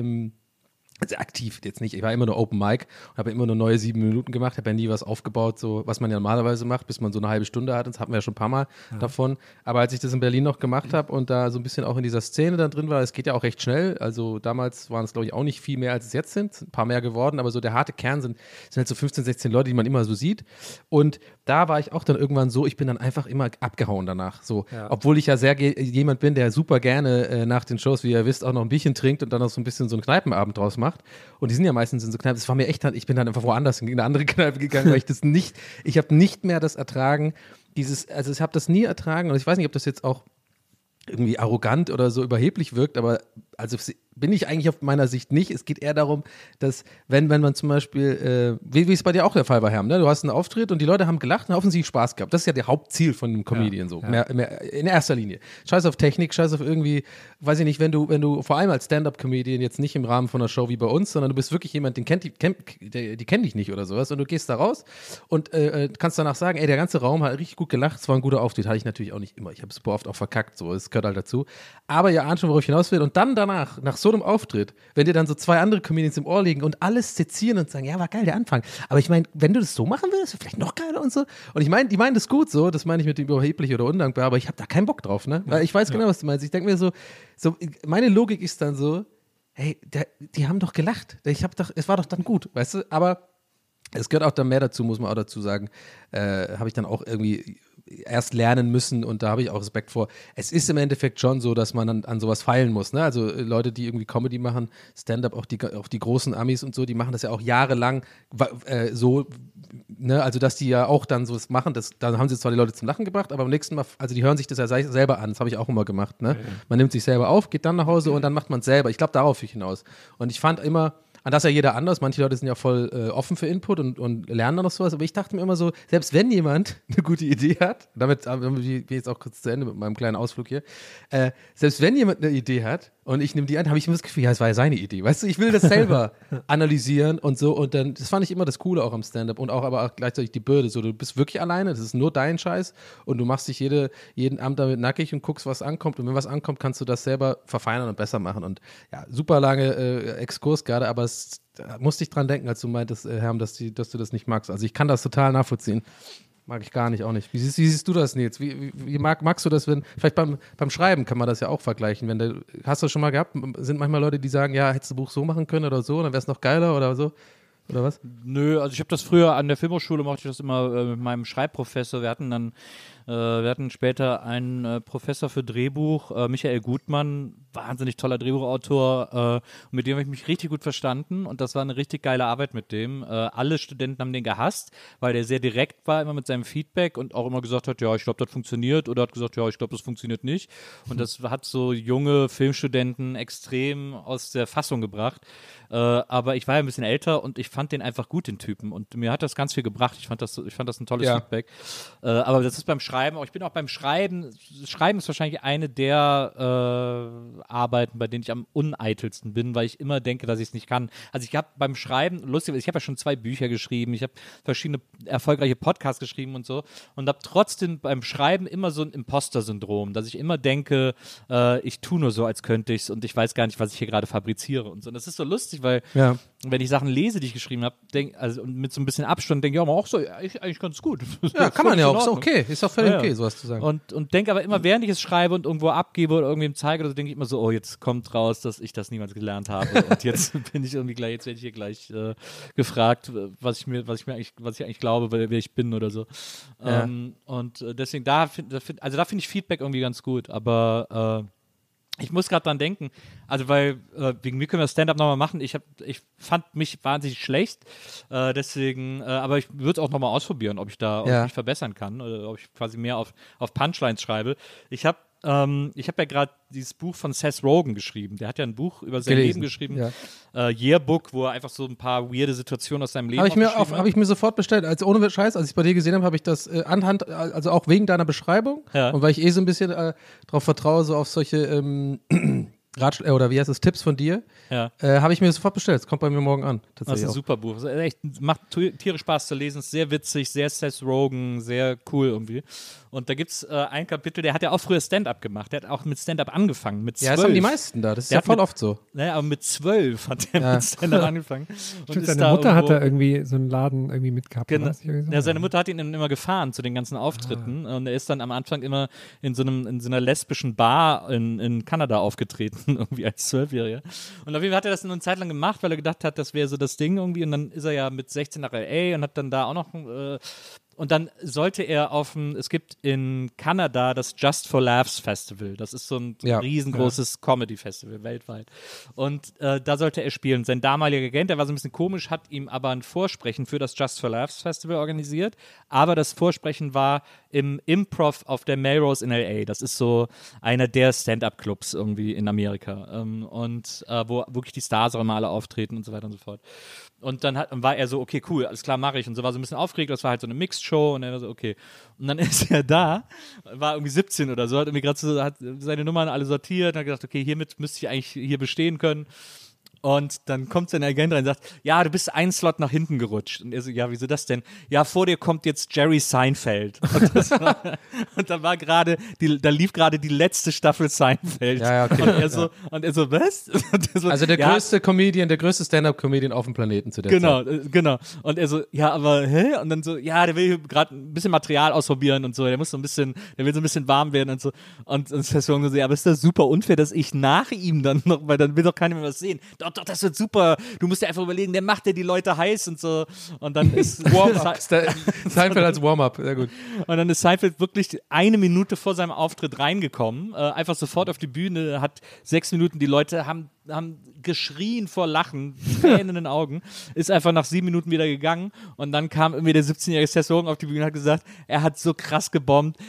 also aktiv jetzt nicht, ich war immer nur Open Mic und habe immer nur neue 7 Minuten gemacht, habe ja nie was aufgebaut, so was man ja normalerweise macht, bis man so eine halbe Stunde hat, das hatten wir ja schon ein paar Mal davon, aber als ich das in Berlin noch gemacht habe und da so ein bisschen auch in dieser Szene dann drin war, es geht ja auch recht schnell, also damals waren es glaube ich auch nicht viel mehr als es jetzt sind, ein paar mehr geworden, aber so der harte Kern sind halt so 15, 16 Leute, die man immer so sieht und da war ich auch dann irgendwann so, ich bin dann einfach immer abgehauen danach, so, obwohl ich ja sehr jemand bin, der super gerne nach den Shows, wie ihr wisst, auch noch ein Bierchen trinkt und dann noch so ein bisschen so einen Kneipenabend draus macht. Und die sind ja meistens in so Kneipen. Das war mir echt, ich bin dann einfach woanders in eine andere Kneipe gegangen, weil ich habe nicht mehr das ertragen, also ich habe das nie ertragen und ich weiß nicht, ob das jetzt auch irgendwie arrogant oder so überheblich wirkt, aber also bin ich eigentlich auf meiner Sicht nicht. Es geht eher darum, dass wenn man zum Beispiel, wie es bei dir auch der Fall war, Herm, ne? Du hast einen Auftritt und die Leute haben gelacht und offensichtlich Spaß gehabt. Das ist ja der Hauptziel von einem Comedian so, mehr in erster Linie. Scheiß auf Technik, scheiß auf irgendwie, weiß ich nicht, wenn du vor allem als Stand-Up-Comedian jetzt nicht im Rahmen von einer Show wie bei uns, sondern du bist wirklich jemand, die kennt dich nicht oder sowas und du gehst da raus und kannst danach sagen, ey, der ganze Raum hat richtig gut gelacht, es war ein guter Auftritt, hatte ich natürlich auch nicht immer. Ich habe super oft auch verkackt, so, es gehört halt dazu. Aber ihr ahnt schon, worauf ich hinaus will und dann danach, nach so einem Auftritt, wenn dir dann so 2 andere Comedians im Ohr liegen und alles sezieren und sagen, ja, war geil, der Anfang. Aber ich meine, wenn du das so machen würdest, wäre vielleicht noch geiler und so. Und ich meine, die meinen das gut so, das meine ich mit dem überheblich oder undankbar, aber ich habe da keinen Bock drauf, ne? Weil ich weiß genau, was du meinst. Ich denke mir so, meine Logik ist dann so, hey, die haben doch gelacht. Es war doch dann gut, weißt du? Aber es gehört auch dann mehr dazu, muss man auch dazu sagen, habe ich dann auch irgendwie erst lernen müssen und da habe ich auch Respekt vor. Es ist im Endeffekt schon so, dass man an sowas feilen muss, ne? Also Leute, die irgendwie Comedy machen, Stand-up, auch die großen Amis und so, die machen das ja auch jahrelang so, ne? Also dass die ja auch dann sowas machen, da haben sie zwar die Leute zum Lachen gebracht, aber beim nächsten Mal, also die hören sich das ja selber an, das habe ich auch immer gemacht, ne? Man nimmt sich selber auf, geht dann nach Hause und dann macht man es selber. Ich glaube, darauf will ich hinaus. Und ich fand immer, an das ja jeder anders. Manche Leute sind ja voll offen für Input und lernen dann noch sowas. Aber ich dachte mir immer so, selbst wenn jemand eine gute Idee hat, damit bin ich jetzt auch kurz zu Ende mit meinem kleinen Ausflug hier, selbst wenn jemand eine Idee hat und ich nehme die an, habe ich immer das Gefühl, ja, es war ja seine Idee. Weißt du, ich will das selber analysieren und so. Und dann, das fand ich immer das Coole auch am Stand-up und auch aber auch gleichzeitig die Bürde. So, du bist wirklich alleine, das ist nur dein Scheiß und du machst dich jeden Abend damit nackig und guckst, was ankommt. Und wenn was ankommt, kannst du das selber verfeinern und besser machen. Und ja, super lange Exkurs gerade, aber da musste ich dran denken, als du meintest, Herm, dass du das nicht magst. Also ich kann das total nachvollziehen. Mag ich gar nicht, auch nicht. Wie siehst du das, Nils? Wie magst du das, vielleicht beim Schreiben kann man das ja auch vergleichen. Hast du schon mal gehabt, sind manchmal Leute, die sagen, ja, hättest du Buch so machen können oder so, dann wäre es noch geiler oder so? Oder was? Nö, also ich habe das früher an der Filmhochschule, mochte ich das immer mit meinem Schreibprofessor. Wir hatten später einen Professor für Drehbuch, Michael Gutmann, wahnsinnig toller Drehbuchautor, und mit dem habe ich mich richtig gut verstanden und das war eine richtig geile Arbeit mit dem. Alle Studenten haben den gehasst, weil der sehr direkt war, immer mit seinem Feedback und auch immer gesagt hat, ja, ich glaube, das funktioniert oder hat gesagt, ja, ich glaube, das funktioniert nicht. Und das hat so junge Filmstudenten extrem aus der Fassung gebracht. Aber ich war ja ein bisschen älter und ich fand den einfach gut, den Typen. Und mir hat das ganz viel gebracht. Ich fand das ein tolles Feedback. Aber das ist beim Schreiben, auch ich bin auch beim Schreiben. Schreiben ist wahrscheinlich eine der Arbeiten, bei denen ich am uneitelsten bin, weil ich immer denke, dass ich es nicht kann. Also ich habe beim Schreiben, lustig, ich habe ja schon 2 Bücher geschrieben, ich habe verschiedene erfolgreiche Podcasts geschrieben und so und habe trotzdem beim Schreiben immer so ein Imposter-Syndrom, dass ich immer denke, ich tue nur so, als könnte ich es und ich weiß gar nicht, was ich hier gerade fabriziere und so. Und das ist so lustig, weil wenn ich Sachen lese, die ich geschrieben habe, also mit so ein bisschen Abstand, denke ich auch mal, so, eigentlich ganz gut. Ja, kann man ja auch, ist okay, ist auch völlig okay, sowas zu sagen. Und denke aber immer, während ich es schreibe und irgendwo abgebe oder irgendwem zeige, oder so, denke ich immer so, oh, jetzt kommt raus, dass ich das niemals gelernt habe und jetzt bin ich irgendwie gleich, jetzt werde ich hier gleich gefragt, was ich eigentlich glaube, wer ich bin oder so. Ja. Und deswegen, da finde ich Feedback irgendwie ganz gut, aber ich muss gerade dran denken, also weil wegen mir können wir Stand-Up nochmal machen. Ich fand mich wahnsinnig schlecht, deswegen, aber ich würde es auch nochmal ausprobieren, ob ich mich verbessern kann oder ob ich quasi mehr auf Punchlines schreibe. Ich habe ja gerade dieses Buch von Seth Rogen geschrieben. Der hat ja ein Buch über sein Leben geschrieben. Ja. Yearbook, wo er einfach so ein paar weirde Situationen aus seinem Leben Habe ich mir sofort bestellt. Also ohne Scheiß, als ich bei dir gesehen habe, habe ich das anhand, also auch wegen deiner Beschreibung und weil ich so ein bisschen darauf vertraue, so auf solche oder wie heißt es, Tipps von dir, habe ich mir sofort bestellt. Das kommt bei mir morgen an. Das ist ein super Buch. Echt, macht tierisch Spaß zu lesen, ist sehr witzig, sehr Seth Rogen, sehr cool irgendwie. Und da gibt es ein Kapitel, der hat ja auch früher Stand-Up gemacht. Der hat auch mit Stand-Up angefangen, mit 12. Ja, das haben die meisten da. Das ist ja voll oft so. Naja, aber mit 12 hat er mit Stand-Up angefangen. Und seine Mutter hat da irgendwie so einen Laden irgendwie mitgehabt. Genau. Ja, seine Mutter hat ihn immer gefahren zu den ganzen Auftritten. Und er ist dann am Anfang immer in so einer lesbischen Bar in Kanada aufgetreten, irgendwie als 12-Jähriger. Und auf jeden Fall hat er das eine Zeit lang gemacht, weil er gedacht hat, das wäre so das Ding irgendwie. Und dann ist er ja mit 16 nach L.A. und hat dann da auch noch und dann sollte er es gibt in Kanada das Just for Laughs Festival. Das ist so ein riesengroßes Comedy-Festival weltweit. Und da sollte er spielen. Sein damaliger Agent, der war so ein bisschen komisch, hat ihm aber ein Vorsprechen für das Just for Laughs Festival organisiert. Aber das Vorsprechen war im Improv auf der Melrose in L.A. Das ist so einer der Stand-Up-Clubs irgendwie in Amerika. Wo wirklich die Stars auch immer alle auftreten und so weiter und so fort. Und dann war er so, okay, cool, alles klar, mache ich. Und so war so ein bisschen aufgeregt, das war halt so eine Mixed-Show und er war so, okay. Und dann ist er da, war irgendwie 17 oder so, hat irgendwie gerade hat seine Nummern alle sortiert und hat gedacht, okay, hiermit müsste ich eigentlich hier bestehen können. Und dann kommt sein Agent rein und sagt, ja, du bist einen Slot nach hinten gerutscht. Und er so, ja, wieso das denn? Ja, vor dir kommt jetzt Jerry Seinfeld. Und da lief gerade die letzte Staffel Seinfeld. Ja, okay. Und er so, was? Also der größte Comedian, der größte Stand-Up-Comedian auf dem Planeten zu der Zeit. Genau. Und er so, ja, aber, hä? Und dann so, ja, der will gerade ein bisschen Material ausprobieren und so, der will so ein bisschen warm werden und so. Und Seth Rogen so, ja, aber ist das super unfair, dass ich nach ihm dann noch, weil dann will doch keiner mehr was sehen. Doch, das wird super. Du musst dir einfach überlegen, der macht ja die Leute heiß und so. Und dann ist Seinfeld als Warm-up, sehr gut. Und dann ist Seinfeld wirklich 1 Minute vor seinem Auftritt reingekommen, einfach sofort auf die Bühne, hat 6 Minuten, die Leute haben geschrien vor Lachen, Tränen in den Augen, ist einfach nach 7 Minuten wieder gegangen und dann kam irgendwie der 17-jährige Seth Rogen auf die Bühne und hat gesagt, er hat so krass gebombt,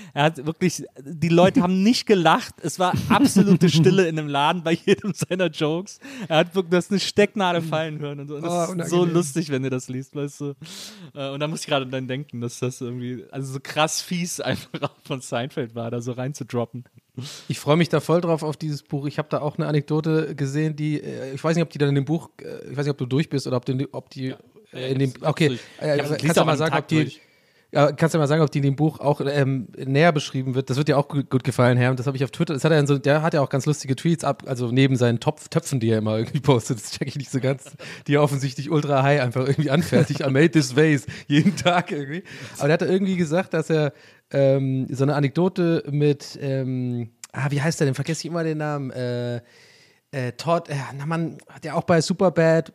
die Leute haben nicht gelacht, es war absolute Stille in dem Laden bei jedem seiner Jokes, er hat wirklich eine Stecknadel fallen hören und so. Und das ist so lustig, wenn du das liest, weißt du. Und da muss ich gerade dann denken, dass das irgendwie, also so krass fies einfach auch von Seinfeld war, da so reinzudroppen. Ich freue mich da voll drauf auf dieses Buch. Ich habe da auch eine Anekdote gesehen, die, ich weiß nicht, ob die dann in dem Buch, ich weiß nicht, ob du durch bist oder ob die in dem, okay, kannst du mal sagen, ob die, kannst du mal sagen, ob die in dem Buch auch näher beschrieben wird? Das wird dir auch gut gefallen, Herr. Und das habe ich auf Twitter, der hat ja auch ganz lustige Tweets also neben seinen Töpfen, die er immer irgendwie postet, das check ich nicht so ganz, die er offensichtlich ultra high einfach irgendwie anfertigt. I made this vase, jeden Tag irgendwie. Aber der hat irgendwie gesagt, dass er so eine Anekdote mit, wie heißt der denn? Vergesse ich immer den Namen. Todd, der auch bei Superbad,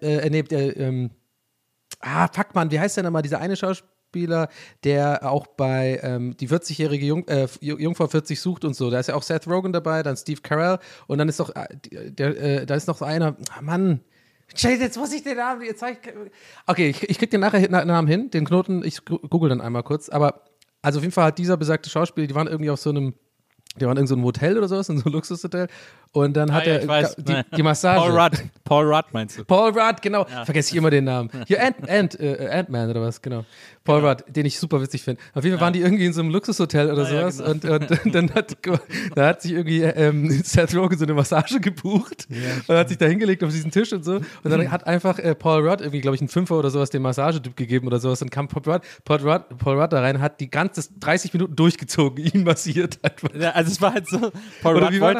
fuck man, wie heißt der nochmal? Dieser eine Schauspieler, der auch bei die 40-jährige Jungfrau 40 sucht und so. Da ist ja auch Seth Rogen dabei, dann Steve Carell und dann ist doch, da ist noch so einer, Scheiße, jetzt muss ich den Namen, okay, ich krieg den nachher Namen hin, den Knoten, ich google dann einmal kurz, aber also auf jeden Fall hat dieser besagte Schauspieler, die waren irgendwie auf so einem, die waren in so einem Hotel oder sowas, in so einem Luxushotel. Und dann hat er die Massage. Paul Rudd meinst du? Paul Rudd, genau. Ja. Vergesse ich immer den Namen. Hier, Ant-Man oder was, genau. Paul Rudd, den ich super witzig finde. Auf jeden Fall waren die irgendwie in so einem Luxushotel oder sowas. Ja, genau. Und dann hat sich irgendwie Seth Rogen so eine Massage gebucht und hat sich da hingelegt auf diesen Tisch und so. Und dann hat einfach Paul Rudd irgendwie, glaube ich, einen Fünfer oder sowas dem Massagetyp gegeben oder sowas. Dann kam Paul Rudd da rein, hat die ganze 30 Minuten durchgezogen, ihn massiert einfach. Ja, also es war halt so, Paul Rudd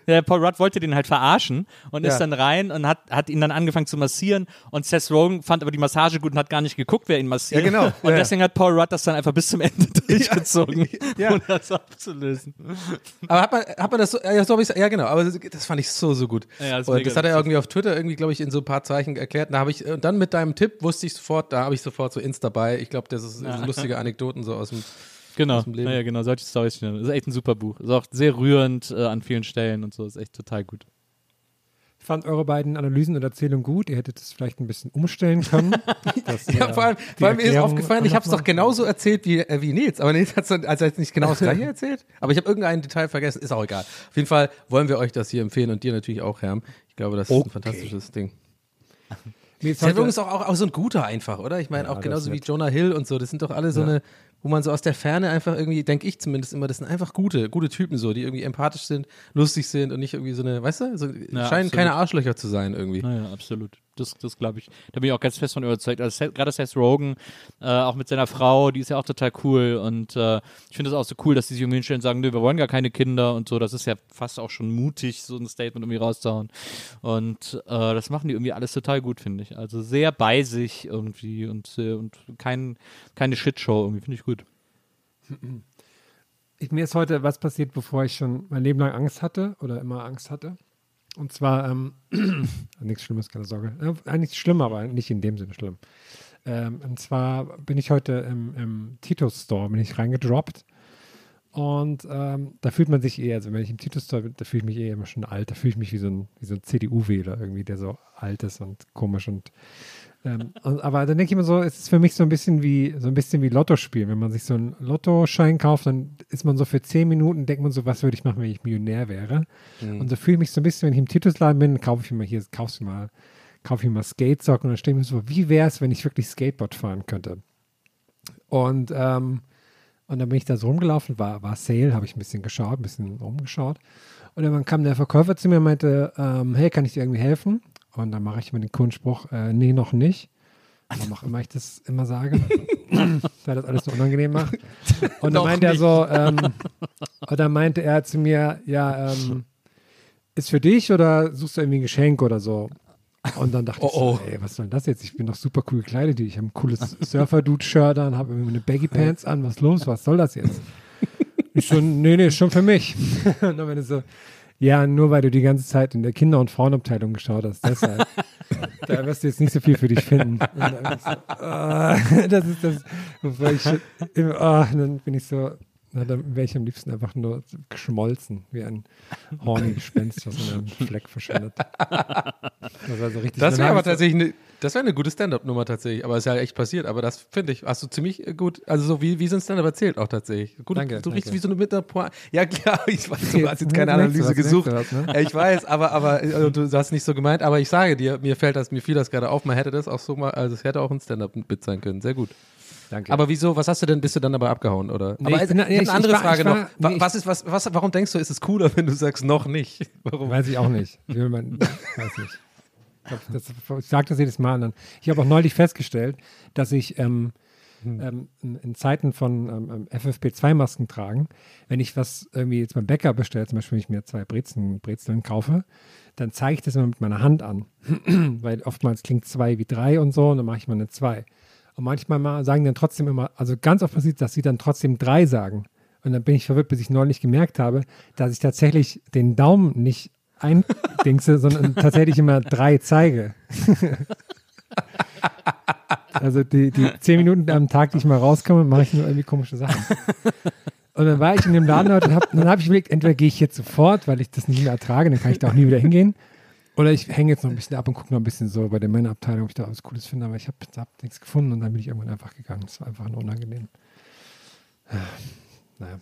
Paul Rudd wollte den halt verarschen und ist dann rein und hat ihn dann angefangen zu massieren und Seth Rogen fand aber die Massage gut und hat gar nicht geguckt, wer ihn massiert. Ja, genau. Und deswegen hat Paul Rudd das dann einfach bis zum Ende durchgezogen, um das abzulösen. Aber hat man das so, ja, so hab ich's, ja genau, aber das fand ich so gut. Ja, das ist und mega das hat er witzig. irgendwie auf Twitter irgendwie, glaube ich, in so ein paar Zeichen erklärt. Und dann mit deinem Tipp wusste ich sofort, da habe ich sofort so Insta bei. Ich glaube, das ist so lustige Anekdoten so aus dem Genau, dem Leben. ja, genau, solche Storys. Das ist echt ein super Buch. Ist auch sehr rührend an vielen Stellen und so. Ist echt total gut. Ich fand eure beiden Analysen und Erzählungen gut. Ihr hättet es vielleicht ein bisschen umstellen können. Ja, vor allem mir ist aufgefallen, ich habe es doch genauso erzählt wie Nils. Aber Nils hat es jetzt nicht genau das gleiche erzählt. Aber ich habe irgendein Detail vergessen. Ist auch egal. Auf jeden Fall wollen wir euch das hier empfehlen und dir natürlich auch, Herm. Ich glaube, das ist ein fantastisches Ding. Seth Rogen ist auch so ein guter einfach, oder? Ich meine, auch genauso wie Jonah Hill und so. Das sind doch alle so eine, wo man so aus der Ferne einfach irgendwie, denke ich zumindest immer, das sind einfach gute Typen so, die irgendwie empathisch sind, lustig sind und nicht irgendwie so eine, weißt du, scheinen absolut. keine Arschlöcher zu sein irgendwie. Naja, absolut. Das glaube ich, da bin ich auch ganz fest von überzeugt. Also gerade Seth Rogen, auch mit seiner Frau, die ist ja auch total cool und ich finde es auch so cool, dass die sich irgendwie hinstellen und sagen, nö, wir wollen gar keine Kinder und so. Das ist ja fast auch schon mutig, so ein Statement irgendwie rauszuhauen. Und das machen die irgendwie alles total gut, finde ich. Also sehr bei sich irgendwie und keine Shitshow irgendwie, finde ich gut. Mir ist heute was passiert, bevor ich schon mein Leben lang Angst hatte oder immer Angst hatte. Und zwar, nichts Schlimmes, keine Sorge. Eigentlich schlimm, aber nicht in dem Sinne schlimm. Und zwar bin ich heute im Titus Store, bin ich reingedroppt. Und da fühlt man sich also wenn ich im Titus Store bin, da fühle ich mich immer schon alt. Da fühle ich mich wie so ein CDU-Wähler irgendwie, der so alt ist und komisch aber dann denke ich immer so, es ist für mich so ein bisschen wie Lotto spielen. Wenn man sich so einen Lottoschein kauft, dann ist man so für 10 Minuten, denkt man so, was würde ich machen, wenn ich Millionär wäre? Und so fühle ich mich so ein bisschen, wenn ich im Titusladen bin, kaufe ich mir mal Skatesocken und dann stehe ich mir so, wie wäre es, wenn ich wirklich Skateboard fahren könnte? Und dann bin ich da so rumgelaufen, war Sale, habe ich ein bisschen rumgeschaut. Und dann kam der Verkäufer zu mir und meinte, hey, kann ich dir irgendwie helfen? Und dann mache ich mir den Kundenspruch, nee, noch nicht. Warum auch immer ich das immer sage, weil das alles so unangenehm macht. Und dann meinte er so, und dann meinte er zu mir, ja, ist für dich oder suchst du irgendwie ein Geschenk oder so? Und dann dachte ich so, ey, was soll denn das jetzt? Ich bin doch super cool gekleidet. Ich habe ein cooles Surfer-Dude-Shirt an, habe irgendwie eine Baggy-Pants an. Was los? Was soll das jetzt? Ich so, nee, ist schon für mich. Und dann meinte so, ja, nur weil du die ganze Zeit in der Kinder- und Frauenabteilung geschaut hast, deshalb. Da wirst du jetzt nicht so viel für dich finden. Und das ist das, wobei dann bin ich so, dann wäre ich am liebsten einfach nur geschmolzen, wie ein horny Gespenst, was in einem Fleck verschwindet. Das war so richtig. Das wäre aber tatsächlich eine gute Stand-Up-Nummer tatsächlich, aber es ist ja echt passiert, aber das finde ich, hast du ziemlich gut, also so wie so ein Stand-Up erzählt auch tatsächlich. Gut, Danke, du riechst danke. wie so eine mit der Ja klar, ich weiß, du hast jetzt keine Analyse gesucht. Ich weiß, aber du hast nicht so gemeint, aber ich sage dir, mir fiel das gerade auf, man hätte das auch so mal, also es hätte auch ein Stand-Up-Bit sein können, sehr gut. Danke. Aber wieso, was hast du denn, bist du dann aber abgehauen, oder? Nee, aber ich bin- ich habe eine andere Frage noch. nee, Warum denkst du, ist es cooler, wenn du sagst, noch nicht? Warum? Weiß ich auch nicht. Weiß nicht. Ich sage das jedes Mal. Ich habe auch neulich festgestellt, dass ich in Zeiten von FFP2-Masken tragen, wenn ich was irgendwie jetzt beim Bäcker bestelle, zum Beispiel wenn ich mir 2 Brezeln kaufe, dann zeige ich das immer mit meiner Hand an. Weil oftmals klingt 2 wie 3 und so und dann mache ich mal eine 2. Und manchmal sagen die dann trotzdem immer, also ganz oft passiert, dass sie dann trotzdem 3 sagen. Und dann bin ich verwirrt, bis ich neulich gemerkt habe, dass ich tatsächlich den Daumen nicht eindingse, sondern tatsächlich immer 3 zeige. Also die 10 Minuten am Tag, die ich mal rauskomme, mache ich nur irgendwie komische Sachen. Und dann war ich in dem Laden heute und dann habe ich überlegt, entweder gehe ich jetzt sofort, weil ich das nicht mehr ertrage, dann kann ich da auch nie wieder hingehen. Oder ich hänge jetzt noch ein bisschen ab und gucke noch ein bisschen so bei der Männerabteilung, ob ich da was Cooles finde, aber ich habe nichts gefunden und dann bin ich irgendwann einfach gegangen. Das war einfach nur unangenehm. Naja.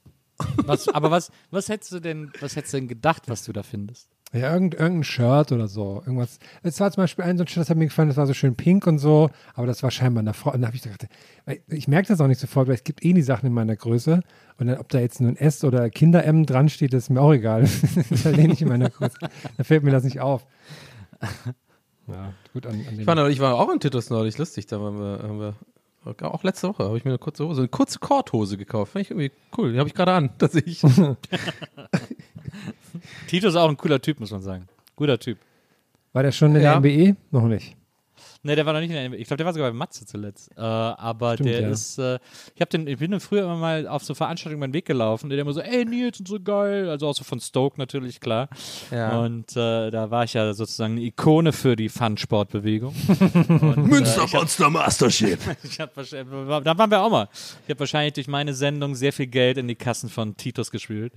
Was hättest du denn gedacht, was du da findest? Ja, irgendein Shirt oder so. Irgendwas. Es war zum Beispiel so ein Shirt, das hat mir gefallen, das war so schön pink und so, aber das war scheinbar eine Frau. Und da habe ich gedacht, ich merke das auch nicht sofort, weil es gibt die Sachen in meiner Größe. Und dann, ob da jetzt nur ein S oder Kinder-M dran steht, ist mir auch egal. Das ist nicht in meiner Größe. Da fällt mir das nicht auf. Ja, gut an dem. Ich war auch in Titus neulich, lustig, da haben wir auch letzte Woche habe ich mir eine kurze Korthose gekauft. Fand ich irgendwie cool. Die habe ich gerade an, tatsächlich. Tito ist auch ein cooler Typ, muss man sagen. Guter Typ. War der schon in Ja. der MBE? Noch nicht. Ne, der war noch nicht in der NBA. Ich glaube, der war sogar bei Matze zuletzt. Aber Stimmt, der ja. ist, ich bin früher immer mal auf so Veranstaltungen meinen Weg gelaufen, der immer so, ey Nils und so geil, also auch so von Stoke natürlich, klar. Ja. Und da war ich ja sozusagen eine Ikone für die Fun-Sportbewegung. Münster Monster Mastership. Da waren wir auch mal. Ich habe wahrscheinlich durch meine Sendung sehr viel Geld in die Kassen von Titus gespült.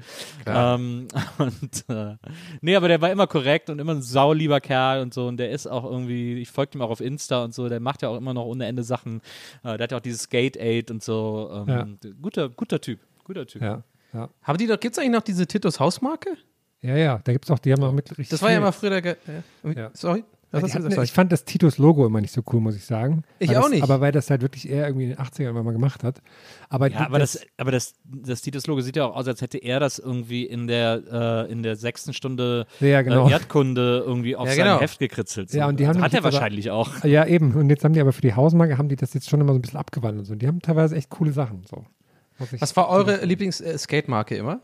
Nee, aber der war immer korrekt und immer ein saulieber Kerl und so. Und der ist auch irgendwie, ich folge ihm auch auf Insta und so, der macht ja auch immer noch ohne Ende Sachen. Der hat ja auch dieses Skate Aid und so. Guter Typ. Ja. Ja, Gibt's eigentlich noch diese Titus Hausmarke? ja. Da gibt's auch, die haben auch mit richtig. Das war ja viel. mal früher der. Ja. Sorry. Was hast du gesagt? Ich fand das Titus-Logo immer nicht so cool, muss ich sagen. Ich Weil auch das, nicht. Aber weil das halt wirklich eher irgendwie in den 80ern mal gemacht hat. Aber, Ja, aber das Titus-Logo sieht ja auch aus, als hätte er das irgendwie in der 6. Stunde Ja, genau. Erdkunde irgendwie auf Ja, sein genau. Heft gekritzelt. So. Ja, und die haben hat er nämlich aber- wahrscheinlich auch. Ja, eben. Und jetzt haben die aber für die Hausmarke, haben die das jetzt schon immer so ein bisschen abgewandelt. Und so. Die haben teilweise echt coole Sachen. So. Was war eure Lieblings-Skate-Marke immer?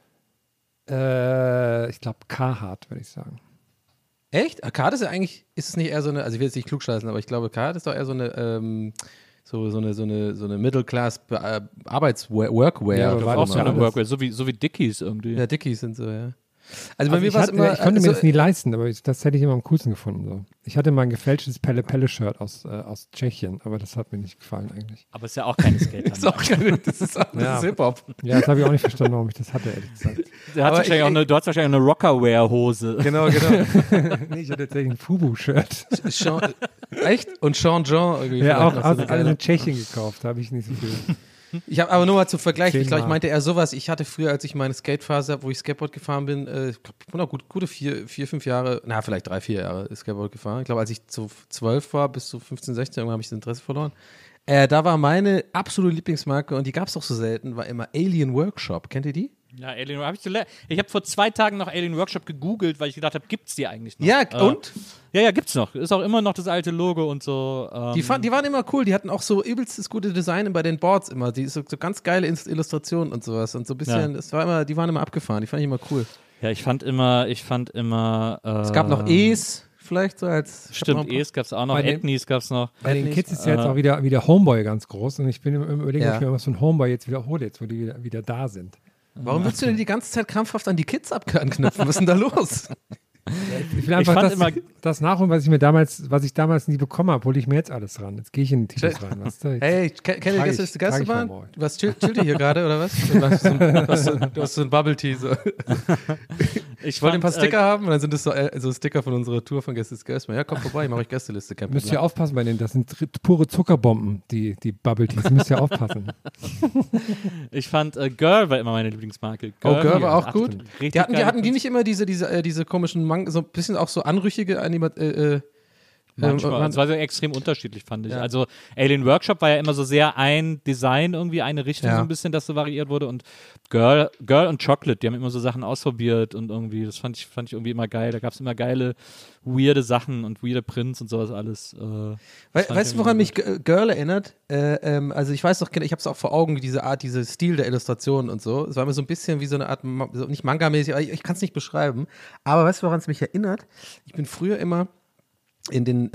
Ich glaube, Carhartt, würde ich sagen. Echt? Arcade ist ja eigentlich, ist es nicht eher so eine, also ich will jetzt nicht klugscheißen, aber ich glaube, Arcade ist doch eher so eine, so eine Middle-Class Workwear. Ja, aber doch war Auch das so eine alles? Workwear, so wie Dickies irgendwie. Ja, Dickies sind so, ja. Also bei Also mir war es immer. ich konnte mir so, das nie leisten, aber das hätte ich immer am coolsten gefunden. So. Ich hatte mal ein gefälschtes Pelle-Pelle-Shirt aus Tschechien, aber das hat mir nicht gefallen eigentlich. Aber ist ja auch keine Skate. das ist auch keine, das ist Ja. Hip-Hop. Ja, das habe ich auch nicht verstanden, warum ich das hatte, ehrlich gesagt. Du hast wahrscheinlich eine Rockerwear-Hose. Genau. Nee, ich hatte tatsächlich ein Fubu-Shirt. Echt? Und Jean irgendwie. Ja, auch vielleicht noch so eine alles geile- in Tschechien gekauft, da habe ich nicht so viel. Ich habe aber nur mal zum Vergleich, ich glaube, ich 10 meinte eher sowas. Ich hatte früher, als ich meine Skatephase, wo ich Skateboard gefahren bin, ich bin auch gute 4, 5 Jahre, vielleicht 3, 4 Jahre Skateboard gefahren. Ich glaube, als ich so 12 war, bis zu 15, 16, irgendwann habe ich das Interesse verloren. Da war meine absolute Lieblingsmarke, und die gab es doch so selten, war immer Alien Workshop. Kennt ihr die? Ja, ich habe vor 2 Tagen noch Alien Workshop gegoogelt, weil ich gedacht habe, gibt's die eigentlich noch? Ja, und? Ja, gibt's noch. Ist auch immer noch das alte Logo und so. Die waren immer cool. Die hatten auch so übelstes gute Design bei den Boards immer. Die so ganz geile Illustrationen und sowas. Und so ein bisschen, die waren immer abgefahren. Die fand ich immer cool. Ja, ich fand immer. Es gab noch E's, vielleicht so als. Stimmt, E's gab's auch noch, Bei den- Ethnies gab's noch. Bei den Kids ist ja jetzt auch wieder Homeboy ganz groß, und ich bin im Überlegen, Ja. ob ich mir was von Homeboy jetzt wiederhole, jetzt wo die wieder da sind. Warum willst du denn die ganze Zeit krampfhaft an die Kids anknüpfen? Was ist denn da los? Ich will einfach fand immer- das nachholen, was ich damals nie bekommen habe, hole ich mir jetzt alles ran. Jetzt gehe ich in den Titus rein. Weißt du? Hey, kennt ihr Trage Gästeliste ich- trage ich Geisterbahn? mal. Was chillt ihr hier gerade oder was? Du hast so ein Bubble Tea. So. Ich Wollt ihr ein paar Sticker haben? Und dann sind das so Sticker von unserer Tour von Gästeliste Geisterbahn. Ja, kommt vorbei, ich mache euch Gästeliste. Kein Müsst Problem. ihr aufpassen bei denen, das sind pure Zuckerbomben, die Bubble Teas. Müsst ihr aufpassen. Ich fand Girl war immer meine Lieblingsmarke. Girl war auch Ach, gut. richtig Die hatten geile nicht immer diese komischen so ein bisschen auch so anrüchige Manchmal. man- Es war so extrem unterschiedlich, fand ich. Ja. Also Alien Workshop war ja immer so sehr ein Design, irgendwie eine Richtung, Ja. so ein bisschen, das so variiert wurde. Und Girl und Chocolate, die haben immer so Sachen ausprobiert und irgendwie, das fand ich irgendwie immer geil. Da gab es immer geile, weirde Sachen und weirde Prints und sowas alles. Weißt du, woran mich Girl erinnert? Also ich weiß doch, ich habe es auch vor Augen, diese Stil der Illustration und so. Es war immer so ein bisschen wie so eine Art, so nicht Manga-mäßig, aber ich kann es nicht beschreiben. Aber weißt du, woran es mich erinnert? Ich bin früher immer in den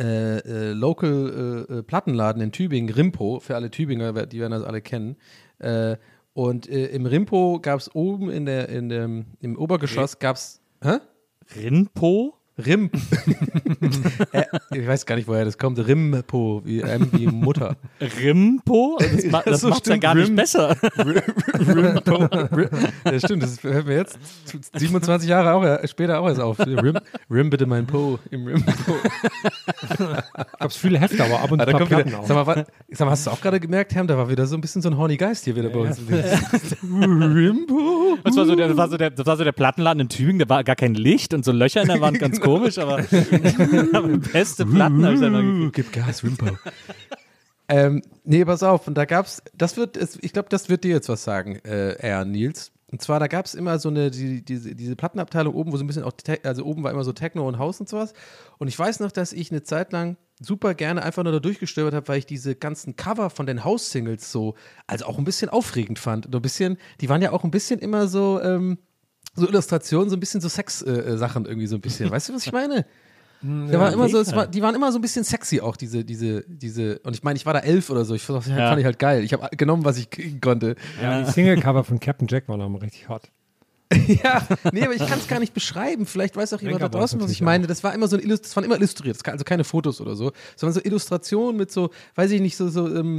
Local Plattenladen in Tübingen, Rimpo, für alle Tübinger, die werden das alle kennen. Und im Rimpo gab es oben im Obergeschoss gab es Rinpo? Rim. Ich weiß gar nicht, woher das kommt. Rimpo, wie Mutter. Rimpo? Das so macht's ja stimmt, gar nicht Rim. besser. Rimpo. Ja, stimmt, das hört mir jetzt 27 Jahre später auch erst auf. Rim bitte mein Po im Rimpo. Gab es viele Hefte, aber ab und Ah, zu da ein paar kommt wieder, Platten auch. sag mal, hast du auch gerade gemerkt, Herr, da war wieder so ein bisschen so ein horny Geist hier wieder bei uns. Rimpo. Das war so der Plattenladen in Tübingen, da war gar kein Licht und so Löcher in der Wand, ganz komisch, aber beste Platten habe ich dann mal gekriegt. Gib Gas, Rimpo. Nee, pass auf, und da gab's, ich glaube, das wird dir jetzt was sagen, Nils. Und zwar, da gab es immer so diese Plattenabteilung oben, wo so ein bisschen auch, also oben war immer so Techno und House und sowas. Und ich weiß noch, dass ich eine Zeit lang super gerne einfach nur da durchgestöbert habe, weil ich diese ganzen Cover von den House-Singles so, also auch ein bisschen aufregend fand. Und ein bisschen, die waren ja auch ein bisschen immer so, so Illustrationen, so ein bisschen so Sex-Sachen irgendwie so ein bisschen. Weißt du, was ich meine? Der war immer so, die waren immer so ein bisschen sexy auch, diese, und ich meine, ich war da 11 oder so, fand ich halt geil. Ich habe genommen, was ich kriegen konnte. Ja, die Single-Cover von Captain Jack waren auch richtig hot. Ja, nee, aber ich kann es gar nicht beschreiben. Vielleicht weiß auch jemand da draußen, was ich meine. Das war immer das waren immer illustriert, also keine Fotos oder so, sondern so Illustrationen mit so, weiß ich nicht, so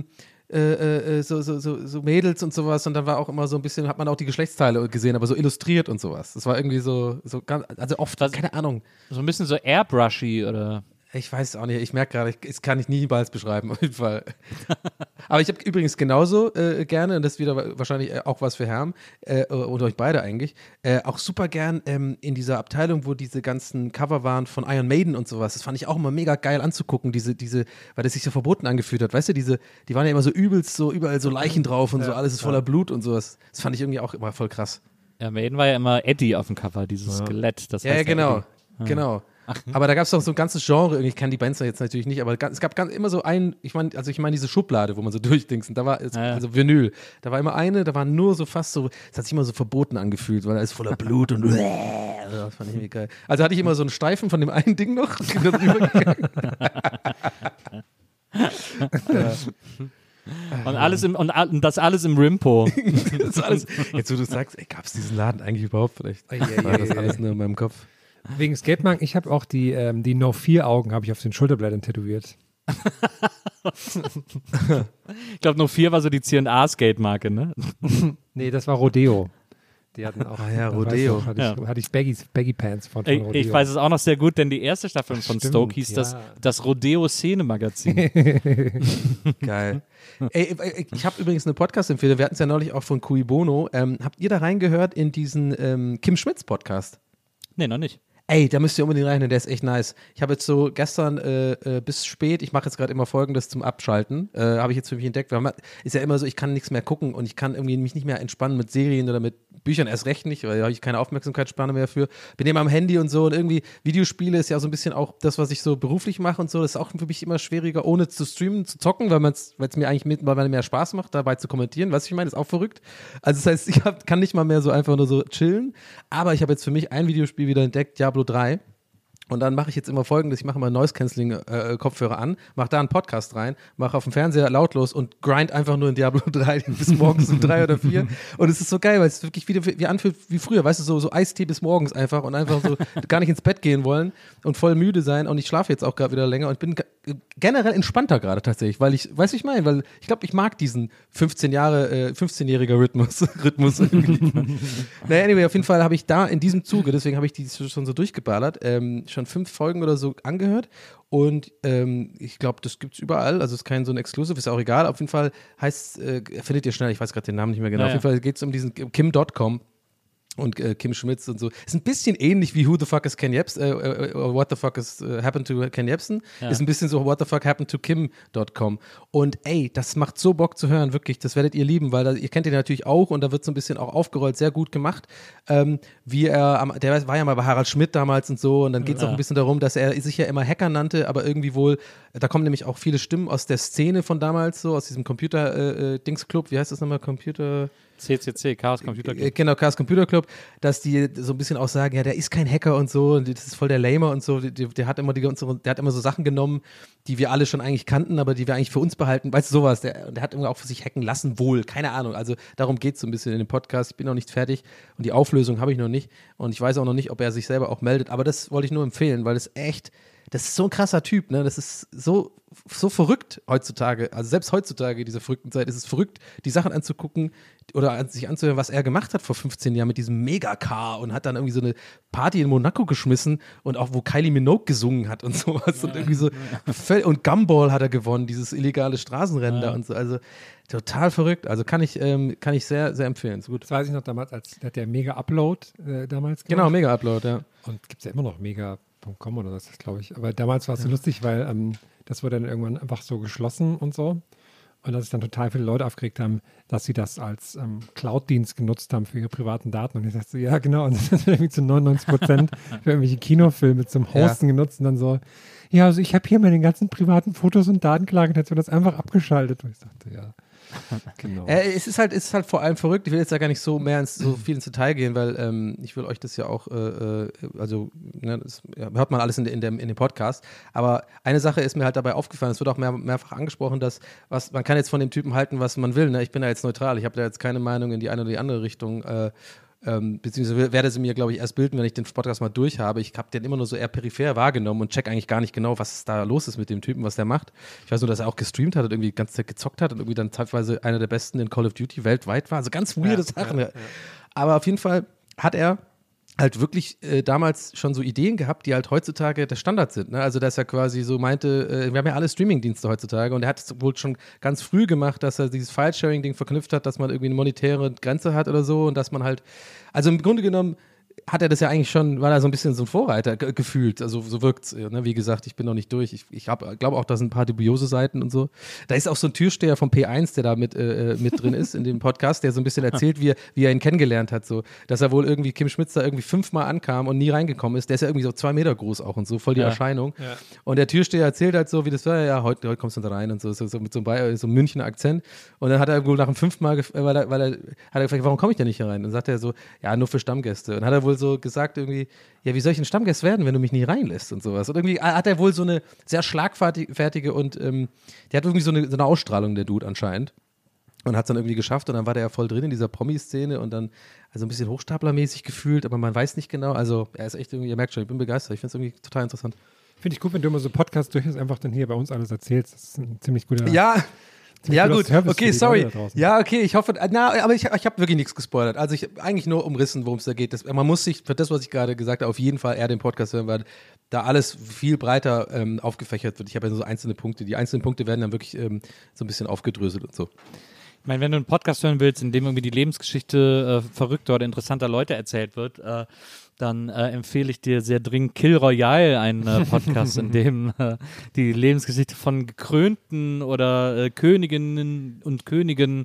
Mädels und sowas, und dann war auch immer so ein bisschen, hat man auch die Geschlechtsteile gesehen, aber so illustriert und sowas. Das war irgendwie so ganz, also oft, keine Ahnung. So ein bisschen so airbrushy oder. Ich weiß auch nicht, ich merke gerade, das kann ich niemals beschreiben, auf jeden Fall. Aber ich habe übrigens genauso gerne, und das ist wieder wahrscheinlich auch was für Herm, oder euch beide eigentlich, auch super gern in dieser Abteilung, wo diese ganzen Cover waren von Iron Maiden und sowas. Das fand ich auch immer mega geil anzugucken, weil das sich so verboten angefühlt hat. Weißt du, die waren ja immer so übelst, so überall so Leichen drauf und so, alles ist voller Blut und sowas. Das fand ich irgendwie auch immer voll krass. Ja, Maiden war ja immer Eddie auf dem Cover, dieses Skelett. Das heißt ja, genau, Eddie. genau. Aber da gab es doch so ein ganzes Genre, ich kann die Bands jetzt natürlich nicht, aber es gab immer so ich meine diese Schublade, wo man so durchdingst, und da war, also Vinyl, da war immer da war nur so fast so, es hat sich immer so verboten angefühlt, weil da ist voller Blut und das fand ich irgendwie geil. Also hatte ich immer so einen Streifen von dem einen Ding noch. Und das alles im Rimpo. Jetzt, wo du sagst, gab es diesen Laden eigentlich überhaupt vielleicht? War das alles nur in meinem Kopf? Wegen Skatemark, ich habe auch die No-4-Augen habe ich auf den Schulterblättern tätowiert. Ich glaube, No-4 war so die C&A-Skate-Marke, ne? Nee, das war Rodeo. Die hatten auch, Rodeo. Hatte ich Baggy Pants von Rodeo. Ich weiß es auch noch sehr gut, denn die erste Staffel von Stoke hieß das Rodeo-Szene-Magazin. Geil. Ich habe übrigens eine Podcast-Empfehlung, wir hatten es ja neulich auch von Cui Bono. Habt ihr da reingehört in diesen Kim Schmitz-Podcast? Nee, noch nicht. Ey, da müsst ihr unbedingt rein, der ist echt nice. Ich habe jetzt so gestern bis spät, ich mache jetzt gerade immer Folgendes zum Abschalten, habe ich jetzt für mich entdeckt. Ist ja immer so, ich kann nichts mehr gucken und ich kann irgendwie mich nicht mehr entspannen mit Serien oder mit Büchern, erst recht nicht, weil da habe ich keine Aufmerksamkeitsspanne mehr für. Bin immer am Handy und so, und irgendwie Videospiele ist ja so ein bisschen auch das, was ich so beruflich mache und so. Das ist auch für mich immer schwieriger, ohne zu streamen, zu zocken, weil es mir eigentlich mittlerweile mehr Spaß macht, dabei zu kommentieren. Weißt du, ich meine, ist auch verrückt. Also das heißt, ich kann nicht mal mehr so einfach nur so chillen, aber ich habe jetzt für mich ein Videospiel wieder entdeckt, Diablo 3. Und dann mache ich jetzt immer Folgendes, ich mache mal Noise-Canceling-Kopfhörer an, mache da einen Podcast rein, mache auf dem Fernseher lautlos und grind einfach nur in Diablo 3 bis morgens um 3 oder 4. Und es ist so geil, weil es wirklich wie anfühlt wie früher, weißt du, so Eistee bis morgens einfach und einfach so gar nicht ins Bett gehen wollen und voll müde sein. Und ich schlafe jetzt auch gerade wieder länger und bin generell entspannter gerade tatsächlich, weil ich glaube, ich mag diesen 15-jähriger Rhythmus irgendwie. Naja, anyway, auf jeden Fall habe ich da in diesem Zuge, deswegen habe ich die schon so durchgeballert, schon 5 Folgen oder so angehört, und ich glaube, das gibt's überall, also ist kein so ein Exclusive, ist auch egal, auf jeden Fall findet ihr schnell, ich weiß gerade den Namen nicht mehr genau, auf jeden Fall geht es um diesen Kim.com und Kim Schmitz und so. Ist ein bisschen ähnlich wie Who the fuck is Ken Jebsen, What the fuck is happened to Ken Jebsen. Ja. Ist ein bisschen so What the fuck happened to Kim.com. Und ey, das macht so Bock zu hören, wirklich. Das werdet ihr lieben, weil ihr kennt ihn natürlich auch, und da wird so ein bisschen auch aufgerollt, sehr gut gemacht. Der war ja mal bei Harald Schmidt damals und so, und dann geht es auch ein bisschen darum, dass er sich ja immer Hacker nannte, aber irgendwie wohl, da kommen nämlich auch viele Stimmen aus der Szene von damals, so aus diesem Computer-Dings-Club, wie heißt das nochmal, CCC, Chaos Computer Club. Genau, Chaos Computer Club, dass die so ein bisschen auch sagen, ja, der ist kein Hacker und so, und das ist voll der Lamer und so, der hat immer so Sachen genommen, die wir alle schon eigentlich kannten, aber die wir eigentlich für uns behalten, weißt du, sowas, der hat irgendwie auch für sich hacken lassen wohl, keine Ahnung, also darum geht es so ein bisschen in dem Podcast, ich bin noch nicht fertig und die Auflösung habe ich noch nicht und ich weiß auch noch nicht, ob er sich selber auch meldet, aber das wollte ich nur empfehlen, weil das ist so ein krasser Typ, ne? Das ist so verrückt heutzutage. Also selbst heutzutage, in dieser verrückten Zeit, ist es verrückt, die Sachen anzugucken oder sich anzuhören, was er gemacht hat vor 15 Jahren mit diesem Megacar, und hat dann irgendwie so eine Party in Monaco geschmissen und auch, wo Kylie Minogue gesungen hat und sowas. Und irgendwie so und Gumball hat er gewonnen, dieses illegale Straßenrennen da und so. Also total verrückt. Also kann ich sehr, sehr empfehlen. Ist gut. Das weiß ich noch damals, hat der Mega-Upload damals gemacht. Genau, Mega-Upload, ja. Und gibt es ja immer noch Mega.com oder was, glaube ich. Aber damals war es so lustig, weil das wurde dann irgendwann einfach so geschlossen und so. Und dass sich dann total viele Leute aufgeregt haben, dass sie das als Cloud-Dienst genutzt haben für ihre privaten Daten. Und ich dachte so, ja genau, und das wird irgendwie zu 99% für irgendwelche Kinofilme zum Hosten genutzt. Und dann so, ja, also ich habe hier meine ganzen privaten Fotos und Daten klar, und jetzt wird das einfach abgeschaltet. Und ich dachte, ja, Genau. Es ist halt vor allem verrückt. Ich will jetzt da gar nicht so viel ins Detail gehen, weil ich will euch das ja auch, das hört man alles in dem Podcast. Aber eine Sache ist mir halt dabei aufgefallen, es wird auch mehrfach angesprochen, dass man kann jetzt von dem Typen halten, was man will. Ne? Ich bin da jetzt neutral. Ich habe da jetzt keine Meinung in die eine oder die andere Richtung. Beziehungsweise werde sie mir, glaube ich, erst bilden, wenn ich den Podcast mal durch habe. Ich habe den immer nur so eher peripher wahrgenommen und check eigentlich gar nicht genau, was da los ist mit dem Typen, was der macht. Ich weiß nur, dass er auch gestreamt hat und irgendwie die ganze Zeit gezockt hat und irgendwie dann teilweise einer der Besten in Call of Duty weltweit war. Also ganz weirde Sachen. Ja. Aber auf jeden Fall hat er halt wirklich damals schon so Ideen gehabt, die halt heutzutage der Standard sind. Ne? Also, dass er quasi so meinte, wir haben ja alle Streaming-Dienste heutzutage und er hat es wohl schon ganz früh gemacht, dass er dieses File-Sharing-Ding verknüpft hat, dass man irgendwie eine monetäre Grenze hat oder so und dass man halt, also im Grunde genommen hat er das ja eigentlich schon, war da so ein bisschen so ein Vorreiter gefühlt, also so wirkt's. Ne? Wie gesagt, ich bin noch nicht durch. Ich glaube auch, da sind ein paar dubiose Seiten und so. Da ist auch so ein Türsteher vom P1, der da mit drin ist in dem Podcast, der so ein bisschen erzählt, wie er ihn kennengelernt hat, so, dass er wohl irgendwie Kim Schmitz da irgendwie 5-mal ankam und nie reingekommen ist. Der ist ja irgendwie so 2 Meter groß auch und so, voll die Erscheinung. Ja. Und der Türsteher erzählt halt so, wie das war, ja, heute kommst du da rein und so mit so einem Münchner Akzent. Und dann hat er wohl nach dem 5. Mal, hat er gefragt, warum komme ich denn nicht hier rein? Und dann sagt er so, ja, nur für Stammgäste. Und hat er wohl so gesagt irgendwie, ja, wie soll ich ein Stammgast werden, wenn du mich nie reinlässt und sowas. Und irgendwie hat er wohl so eine sehr schlagfertige und der hat irgendwie so eine Ausstrahlung, der Dude anscheinend. Und hat es dann irgendwie geschafft und dann war der ja voll drin in dieser Promi-Szene und dann also ein bisschen hochstaplermäßig gefühlt, aber man weiß nicht genau. Also er ist echt irgendwie, ihr merkt schon, ich bin begeistert. Ich finde es irgendwie total interessant. Finde ich gut, wenn du immer so Podcasts durchaus einfach dann hier bei uns alles erzählst. Das ist ein ziemlich guter... Ja, gut. Okay, sorry. Ja, okay, ich hoffe, aber ich habe wirklich nichts gespoilert. Also ich habe eigentlich nur umrissen, worum es da geht. Man muss sich für das, was ich gerade gesagt habe, auf jeden Fall eher den Podcast hören, weil da alles viel breiter aufgefächert wird. Ich habe ja so einzelne Punkte. Die einzelnen Punkte werden dann wirklich so ein bisschen aufgedröselt und so. Ich meine, wenn du einen Podcast hören willst, in dem irgendwie die Lebensgeschichte verrückter oder interessanter Leute erzählt wird, dann empfehle ich dir sehr dringend Kill Royale, einen Podcast, in dem die Lebensgeschichte von gekrönten oder Königinnen und Königen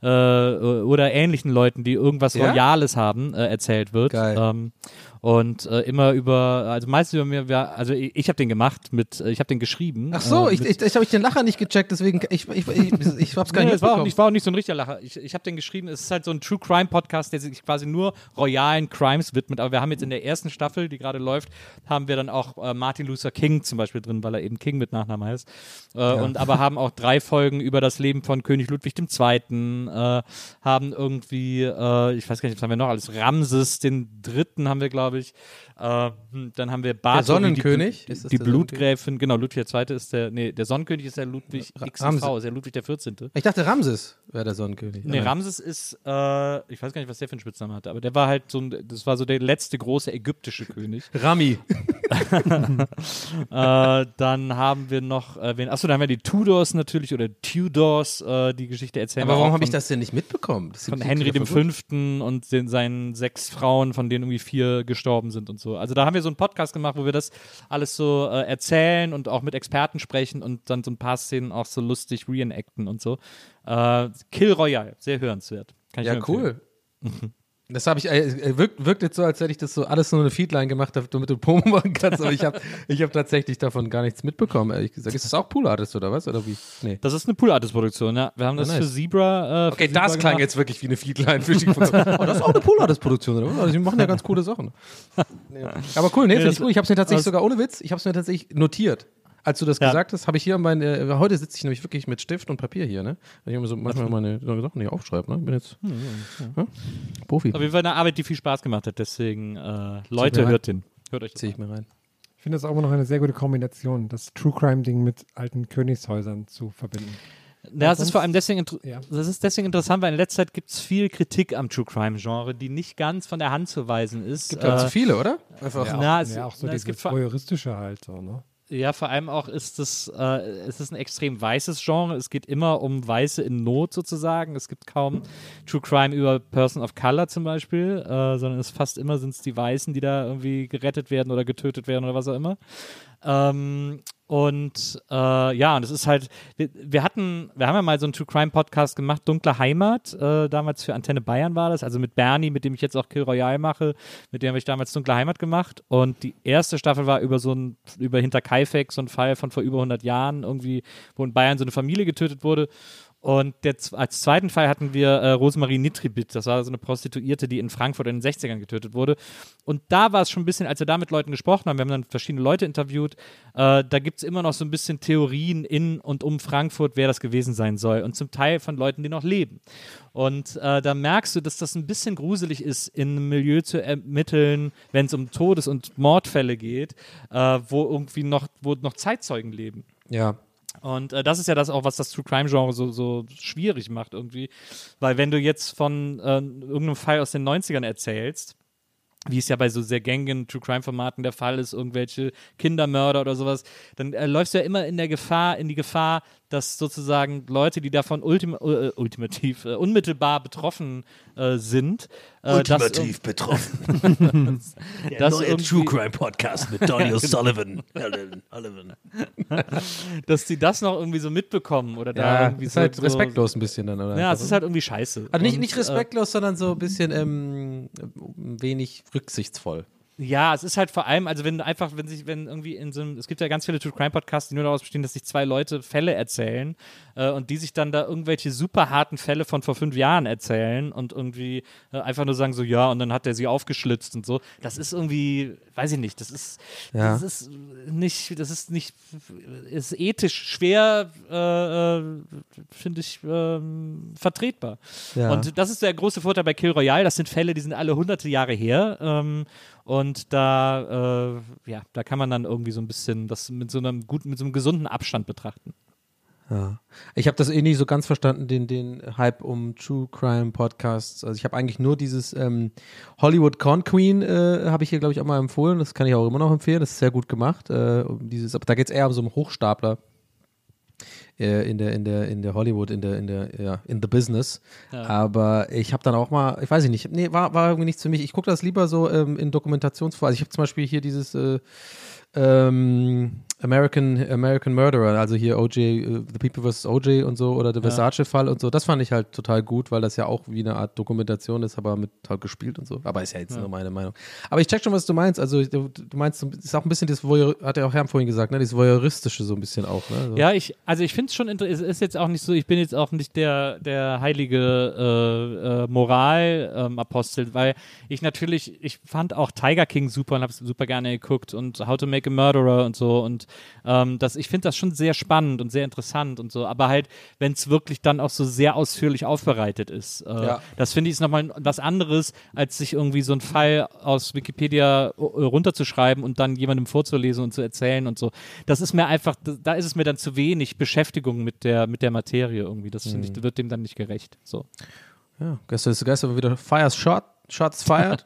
oder ähnlichen Leuten, die irgendwas Royales haben, erzählt wird. Geil. Und immer also meistens über mir, also ich habe den gemacht ich habe den geschrieben. Ach so, ich habe den Lacher nicht gecheckt, deswegen, ich hab's gar nicht mitbekommen. Es war auch nicht so ein richtiger Lacher. Ich habe den geschrieben, es ist halt so ein True Crime Podcast, der sich quasi nur royalen Crimes widmet, aber wir haben jetzt in der ersten Staffel, die gerade läuft, haben wir dann auch Martin Luther King zum Beispiel drin, weil er eben King mit Nachnamen heißt. Aber haben auch 3 Folgen über das Leben von König Ludwig II., haben irgendwie, ich weiß gar nicht, was haben wir noch alles, Ramses den Dritten haben wir, glaube ich. Dann haben wir Bart, der Sonnenkönig, die Blutgräfin, genau, Ludwig II. Ist der Sonnenkönig ist der Ludwig XV, ist der Ludwig der 14. Ich dachte, Ramses wäre der Sonnenkönig. Nee, Ramses ist, ich weiß gar nicht, was der für einen Spitznamen hatte, aber der war halt das war so der letzte große ägyptische König. Rami. Dann haben wir noch, dann haben wir die Tudors natürlich, oder Tudors, die Geschichte erzählen. Aber warum habe ich das denn nicht mitbekommen? Von Henry V. und seinen 6 Frauen, von denen irgendwie 4 gestorben sind und so. Also da haben wir so einen Podcast gemacht, wo wir das alles so erzählen und auch mit Experten sprechen und dann so ein paar Szenen auch so lustig reenacten und so. Kill Royale, sehr hörenswert. Kann ich nur empfehlen. Cool. Das habe ich, wirkt jetzt so, als hätte ich das so alles nur eine Feedline gemacht, damit du Promo machen kannst, aber ich hab tatsächlich davon gar nichts mitbekommen, ehrlich gesagt. Ist das auch Pool Artist oder was? Oder wie? Nee. Das ist eine Pool Artist Produktion, ja. Wir haben das für Zebra. Okay, das Zebra klang jetzt wirklich wie eine Feedline für die Produktion. Oh, das ist auch eine Pool Artist Produktion, oder? Also, die machen ja ganz coole Sachen. Nee. Aber cool, finde ich gut. Ich habe es mir tatsächlich sogar ohne Witz, ich habe es mir tatsächlich notiert. Als du das gesagt hast, habe ich hier heute sitze ich nämlich wirklich mit Stift und Papier hier, ne? Weil ich immer so manchmal meine Sachen nicht aufschreibe, ne? Ich bin jetzt Profi. Auf jeden Fall eine Arbeit, die viel Spaß gemacht hat, deswegen Leute, hört euch das. Zieh ich mir rein. Ich finde das auch immer noch eine sehr gute Kombination, das True Crime-Ding mit alten Königshäusern zu verbinden. Das ist vor allem deswegen interessant, weil in letzter Zeit gibt es viel Kritik am True Crime-Genre, die nicht ganz von der Hand zu weisen ist. Gibt ja zu viele, oder? Einfach. Auch so dieses voyeuristische halt so, ne? Ja, vor allem auch ist es ein extrem weißes Genre. Es geht immer um Weiße in Not sozusagen. Es gibt kaum True Crime über Person of Color zum Beispiel, sondern es fast immer sind es die Weißen, die da irgendwie gerettet werden oder getötet werden oder was auch immer. Und es ist halt, wir haben ja mal so einen True Crime Podcast gemacht, Dunkle Heimat, damals für Antenne Bayern war das, also mit Bernie, mit dem ich jetzt auch Kill Royale mache, mit dem habe ich damals Dunkle Heimat gemacht und die erste Staffel war über Hinterkaifeck, so ein Fall von vor über 100 Jahren irgendwie, wo in Bayern so eine Familie getötet wurde. Und als zweiten Fall hatten wir Rosemarie Nitribit. Das war so eine Prostituierte, die in Frankfurt in den 60ern getötet wurde. Und da war es schon ein bisschen, als wir da mit Leuten gesprochen haben, wir haben dann verschiedene Leute interviewt, da gibt es immer noch so ein bisschen Theorien in und um Frankfurt, wer das gewesen sein soll. Und zum Teil von Leuten, die noch leben. Und da merkst du, dass das ein bisschen gruselig ist, in einem Milieu zu ermitteln, wenn es um Todes- und Mordfälle geht, wo noch Zeitzeugen leben. Ja. Und das ist ja das auch, was das True-Crime-Genre so schwierig macht irgendwie. Weil wenn du jetzt von irgendeinem Fall aus den 90ern erzählst, wie es ja bei so sehr gängigen True-Crime-Formaten der Fall ist, irgendwelche Kindermörder oder sowas, dann läufst du ja immer in die Gefahr, dass sozusagen Leute, die davon unmittelbar betroffen sind, Ultimativ betroffen. Der neue True Crime Podcast mit Donny O'Sullivan. Dass die das noch irgendwie so mitbekommen oder da Ja, irgendwie ist halt respektlos ein bisschen dann, oder? Ja, es ist halt irgendwie scheiße. Also nicht respektlos, sondern so ein bisschen wenig rücksichtsvoll. Ja, es ist halt vor allem, also wenn irgendwie in so einem, es gibt ja ganz viele True Crime Podcasts, die nur daraus bestehen, dass sich zwei Leute Fälle erzählen und die sich dann da irgendwelche super harten Fälle von vor 5 Jahren erzählen und irgendwie einfach nur sagen so, ja, und dann hat er sie aufgeschlitzt und so. Das ist irgendwie, weiß ich nicht, das ist ethisch schwer, finde ich, vertretbar. Ja. Und das ist der große Vorteil bei Kill Royale, das sind Fälle, die sind alle hunderte Jahre her, und da kann man dann irgendwie so ein bisschen das mit so einem gesunden Abstand betrachten. Ja. Ich habe das nie so ganz verstanden, den Hype um True Crime Podcasts. Also ich habe eigentlich nur dieses Hollywood Con Queen habe ich hier, glaube ich, auch mal empfohlen. Das kann ich auch immer noch empfehlen. Das ist sehr gut gemacht. Aber da geht es eher um so einen Hochstapler in der Hollywood, in the Business. Ja. Aber ich habe dann auch mal, ich weiß nicht, war irgendwie nichts für mich. Ich gucke das lieber so in Dokumentationsform. Also ich habe zum Beispiel hier dieses American Murderer, also hier OJ, The People vs. OJ und so, oder der Versace-Fall und so. Das fand ich halt total gut, weil das ja auch wie eine Art Dokumentation ist, aber mit halt gespielt und so. Aber ist ja jetzt nur meine Meinung. Aber ich check schon, was du meinst. Also du meinst, es ist auch ein bisschen das hat ja auch Herr vorhin gesagt, ne? Dieses Voyeuristische so ein bisschen auch. Ne? So. Ja, ich finde es schon interessant. Es ist jetzt auch nicht so, ich bin jetzt auch nicht der heilige Moralapostel, weil ich fand auch Tiger King super und habe es super gerne geguckt und How to Make a Murderer und so und ich finde das schon sehr spannend und sehr interessant und so, aber halt, wenn es wirklich dann auch so sehr ausführlich aufbereitet ist. Das finde ich ist nochmal was anderes, als sich irgendwie so einen Fall aus Wikipedia runterzuschreiben und dann jemandem vorzulesen und zu erzählen und so. Das ist mir einfach, da ist es mir dann zu wenig Beschäftigung mit der Materie irgendwie. Das finde ich, wird dem dann nicht gerecht. So. Ja, gestern war wieder Shots fired.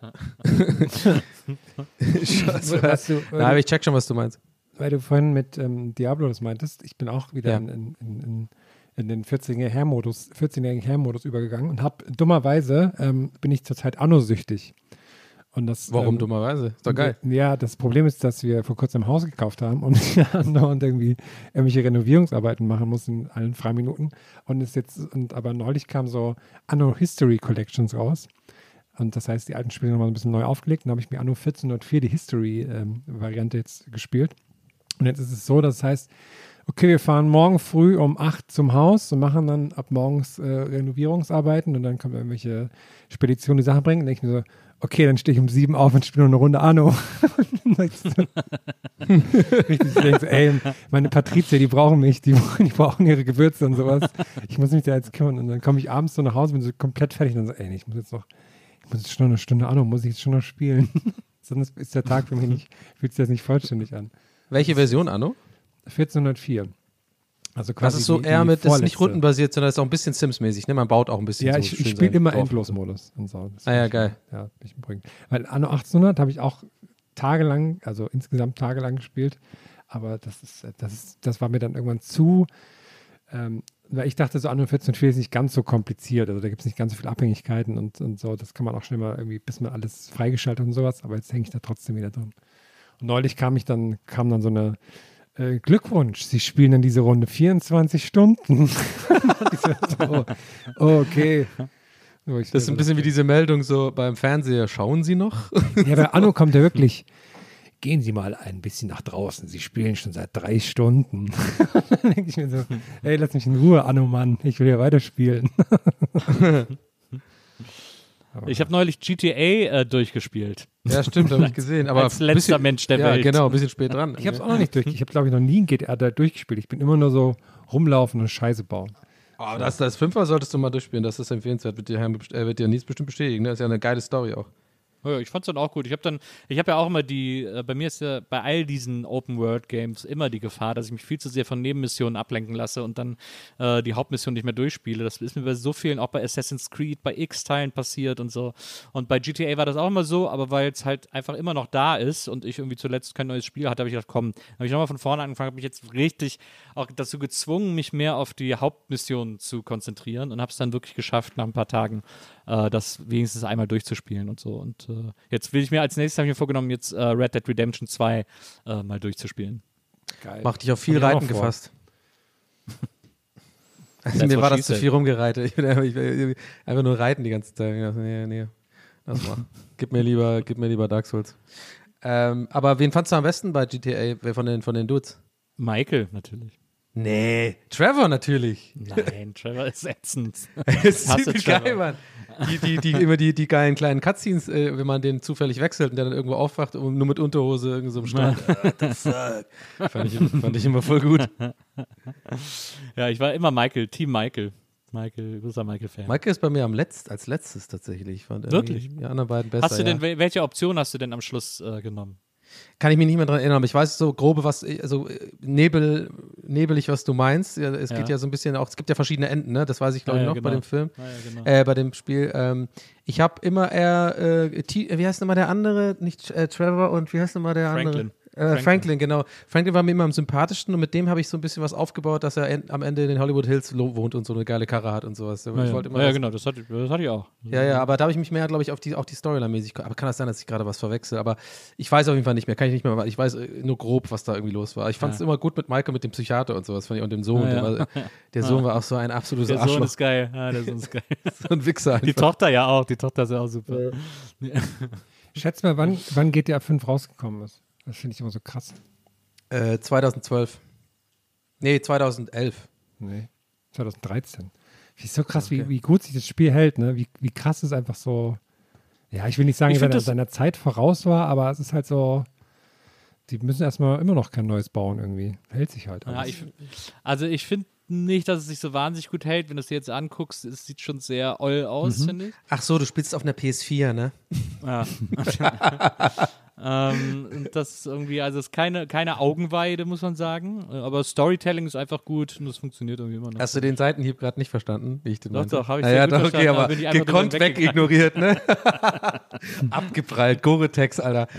Aber ich check schon, was du meinst. Weil du vorhin mit Diablo das meintest, ich bin auch wieder in den 14-jährigen Herr-Modus übergegangen und habe dummerweise bin ich zurzeit Anno-süchtig. Warum dummerweise? Ist doch geil. Ja, das Problem ist, dass wir vor kurzem ein Haus gekauft haben und andauernd irgendwie irgendwelche Renovierungsarbeiten machen mussten in allen Freiminuten. Aber neulich kam so Anno History Collections raus. Und das heißt, die alten Spiele nochmal ein bisschen neu aufgelegt. Dann habe ich mir Anno 1404 die History-Variante jetzt gespielt. Und jetzt ist es so, das heißt, okay, wir fahren morgen früh um 8 zum Haus und machen dann ab morgens Renovierungsarbeiten und dann können wir irgendwelche Speditionen die Sachen bringen. Und dann denke ich mir so, okay, dann stehe ich um 7 auf und spiele noch eine Runde Anno. Ich denke so, ey, meine Patrizier, die brauchen mich, die brauchen ihre Gewürze und sowas. Ich muss mich da jetzt kümmern. Und dann komme ich abends so nach Hause, bin so komplett fertig und dann so, ey, ich muss jetzt schon noch eine Stunde Anno, muss ich jetzt schon noch spielen. Sonst ist der Tag für mich nicht, fühlt sich das nicht vollständig an. Welche Version, Anno? 1404. Also quasi das ist so eher das ist nicht rundenbasiert, sondern das ist auch ein bisschen Sims-mäßig, ne? Man baut auch ein bisschen Ja, ich spiele immer Endlosmodus und so. Geil. Ja, bin ich beruhigt. Weil Anno 1800 habe ich auch tagelang, also insgesamt tagelang gespielt, aber das war mir dann irgendwann zu, weil ich dachte, so Anno 1404 ist nicht ganz so kompliziert, also da gibt es nicht ganz so viele Abhängigkeiten und so, das kann man auch schnell mal irgendwie, bis man alles freigeschaltet und sowas, aber jetzt hänge ich da trotzdem wieder drin. Und neulich kam dann so eine Glückwunsch, Sie spielen dann diese Runde 24 Stunden. Okay. So, das ist ein bisschen wie diese Meldung so beim Fernseher, schauen Sie noch? Ja, bei Anno kommt ja wirklich gehen Sie mal ein bisschen nach draußen. Sie spielen schon seit 3 Stunden. Dann denke ich mir so, ey, lass mich in Ruhe, Anno Mann. Ich will ja weiterspielen. Ich habe neulich GTA durchgespielt. Ja, stimmt, habe ich gesehen. Aber als letzter Mensch der Welt. Ja, genau, ein bisschen spät dran. Ich habe es auch noch nicht durch. Ich habe, glaube ich, noch nie ein GTA da durchgespielt. Ich bin immer nur so rumlaufen und Scheiße bauen. Oh, das 5er solltest du mal durchspielen, das ist empfehlenswert. Wird dir Nils bestimmt bestätigen. Ne? Das ist ja eine geile Story auch. Ja, ich fand's dann auch gut. Ich habe ja auch immer bei mir ist ja bei all diesen Open-World-Games immer die Gefahr, dass ich mich viel zu sehr von Nebenmissionen ablenken lasse und dann die Hauptmission nicht mehr durchspiele. Das ist mir bei so vielen, auch bei Assassin's Creed, bei X-Teilen passiert und so. Und bei GTA war das auch immer so, aber weil es halt einfach immer noch da ist und ich irgendwie zuletzt kein neues Spiel hatte, habe ich gedacht, komm, habe ich nochmal von vorne angefangen, habe mich jetzt richtig auch dazu gezwungen, mich mehr auf die Hauptmission zu konzentrieren und habe es dann wirklich geschafft, nach ein paar Tagen das wenigstens einmal durchzuspielen und so. Und jetzt will ich mir als nächstes, habe ich mir vorgenommen, jetzt Red Dead Redemption 2 mal durchzuspielen. Geil. Macht dich auf viel Reiten gefasst. Also mir war das zu viel rumgereitet. Ich will einfach nur reiten die ganze Zeit. Nee, lass mal. Gib mir lieber Dark Souls. Aber wen fandst du am besten bei GTA? Wer von den Dudes? Michael, natürlich. Nee, Trevor natürlich. Nein, Trevor ist ätzend. Das ist ziemlich geil, Mann. Immer die geilen kleinen Cutscenes, wenn man den zufällig wechselt und der dann irgendwo aufwacht und nur mit Unterhose irgendwo so im Strand. What the fuck? Fand ich immer voll gut. Ja, ich war immer Team Michael. Großer Michael-Fan. Michael ist bei mir als letztes tatsächlich. Ich fand wirklich? Die anderen beiden besser. Welche Option hast du denn am Schluss genommen? Kann ich mich nicht mehr dran erinnern, aber ich weiß so grobe, nebelig, was du meinst. Ja, es geht ja so ein bisschen auch, es gibt ja verschiedene Enden, ne? Das weiß ich, glaube ich, noch genau. Bei dem Film, genau. Bei dem Spiel. Ich habe immer wie heißt nochmal der andere? Nicht Trevor und wie heißt nochmal der andere? Franklin, genau. Franklin war mir immer am sympathischsten und mit dem habe ich so ein bisschen was aufgebaut, dass er am Ende in den Hollywood Hills wohnt und so eine geile Karre hat und sowas. Genau, das hatte ich auch. Ja, aber da habe ich mich mehr, glaube ich, auf die Storyline-mäßig, aber kann das sein, dass ich gerade was verwechsel, aber ich weiß auf jeden Fall nicht mehr, ich weiß nur grob, was da irgendwie los war. Ich fand es immer gut mit Michael, mit dem Psychiater und sowas, und dem Sohn. Der Sohn war auch so ein absolutes Arschloch. Der Sohn ist geil. Ja, der Sohn ist geil. So ein Wichser einfach. Die Tochter ja auch, die Tochter ist ja auch super. Schätz mal, wann GTA 5 rausgekommen ist. Das finde ich immer so krass. 2012. Nee, 2011. Nee, 2013. Wie ist so krass, okay. wie gut sich das Spiel hält, ne? Wie krass es einfach so. Ja, ich will nicht sagen, dass er seiner Zeit voraus war, aber es ist halt so. Die müssen erstmal immer noch kein neues bauen irgendwie. Hält sich halt. Ja, ich finde nicht, dass es sich so wahnsinnig gut hält. Wenn du es dir jetzt anguckst, es sieht schon sehr oll aus, finde ich. Ach so, du spielst auf einer PS4, ne? Ja. Das ist irgendwie, also es ist keine Augenweide, muss man sagen. Aber Storytelling ist einfach gut und das funktioniert irgendwie immer noch. Hast du den Seitenhieb gerade nicht verstanden, wie ich den meinte? Doch, habe ich sehr gut verstanden. Okay, aber gekonnt wegignoriert, ne? Abgeprallt, Gore-Tex, Alter.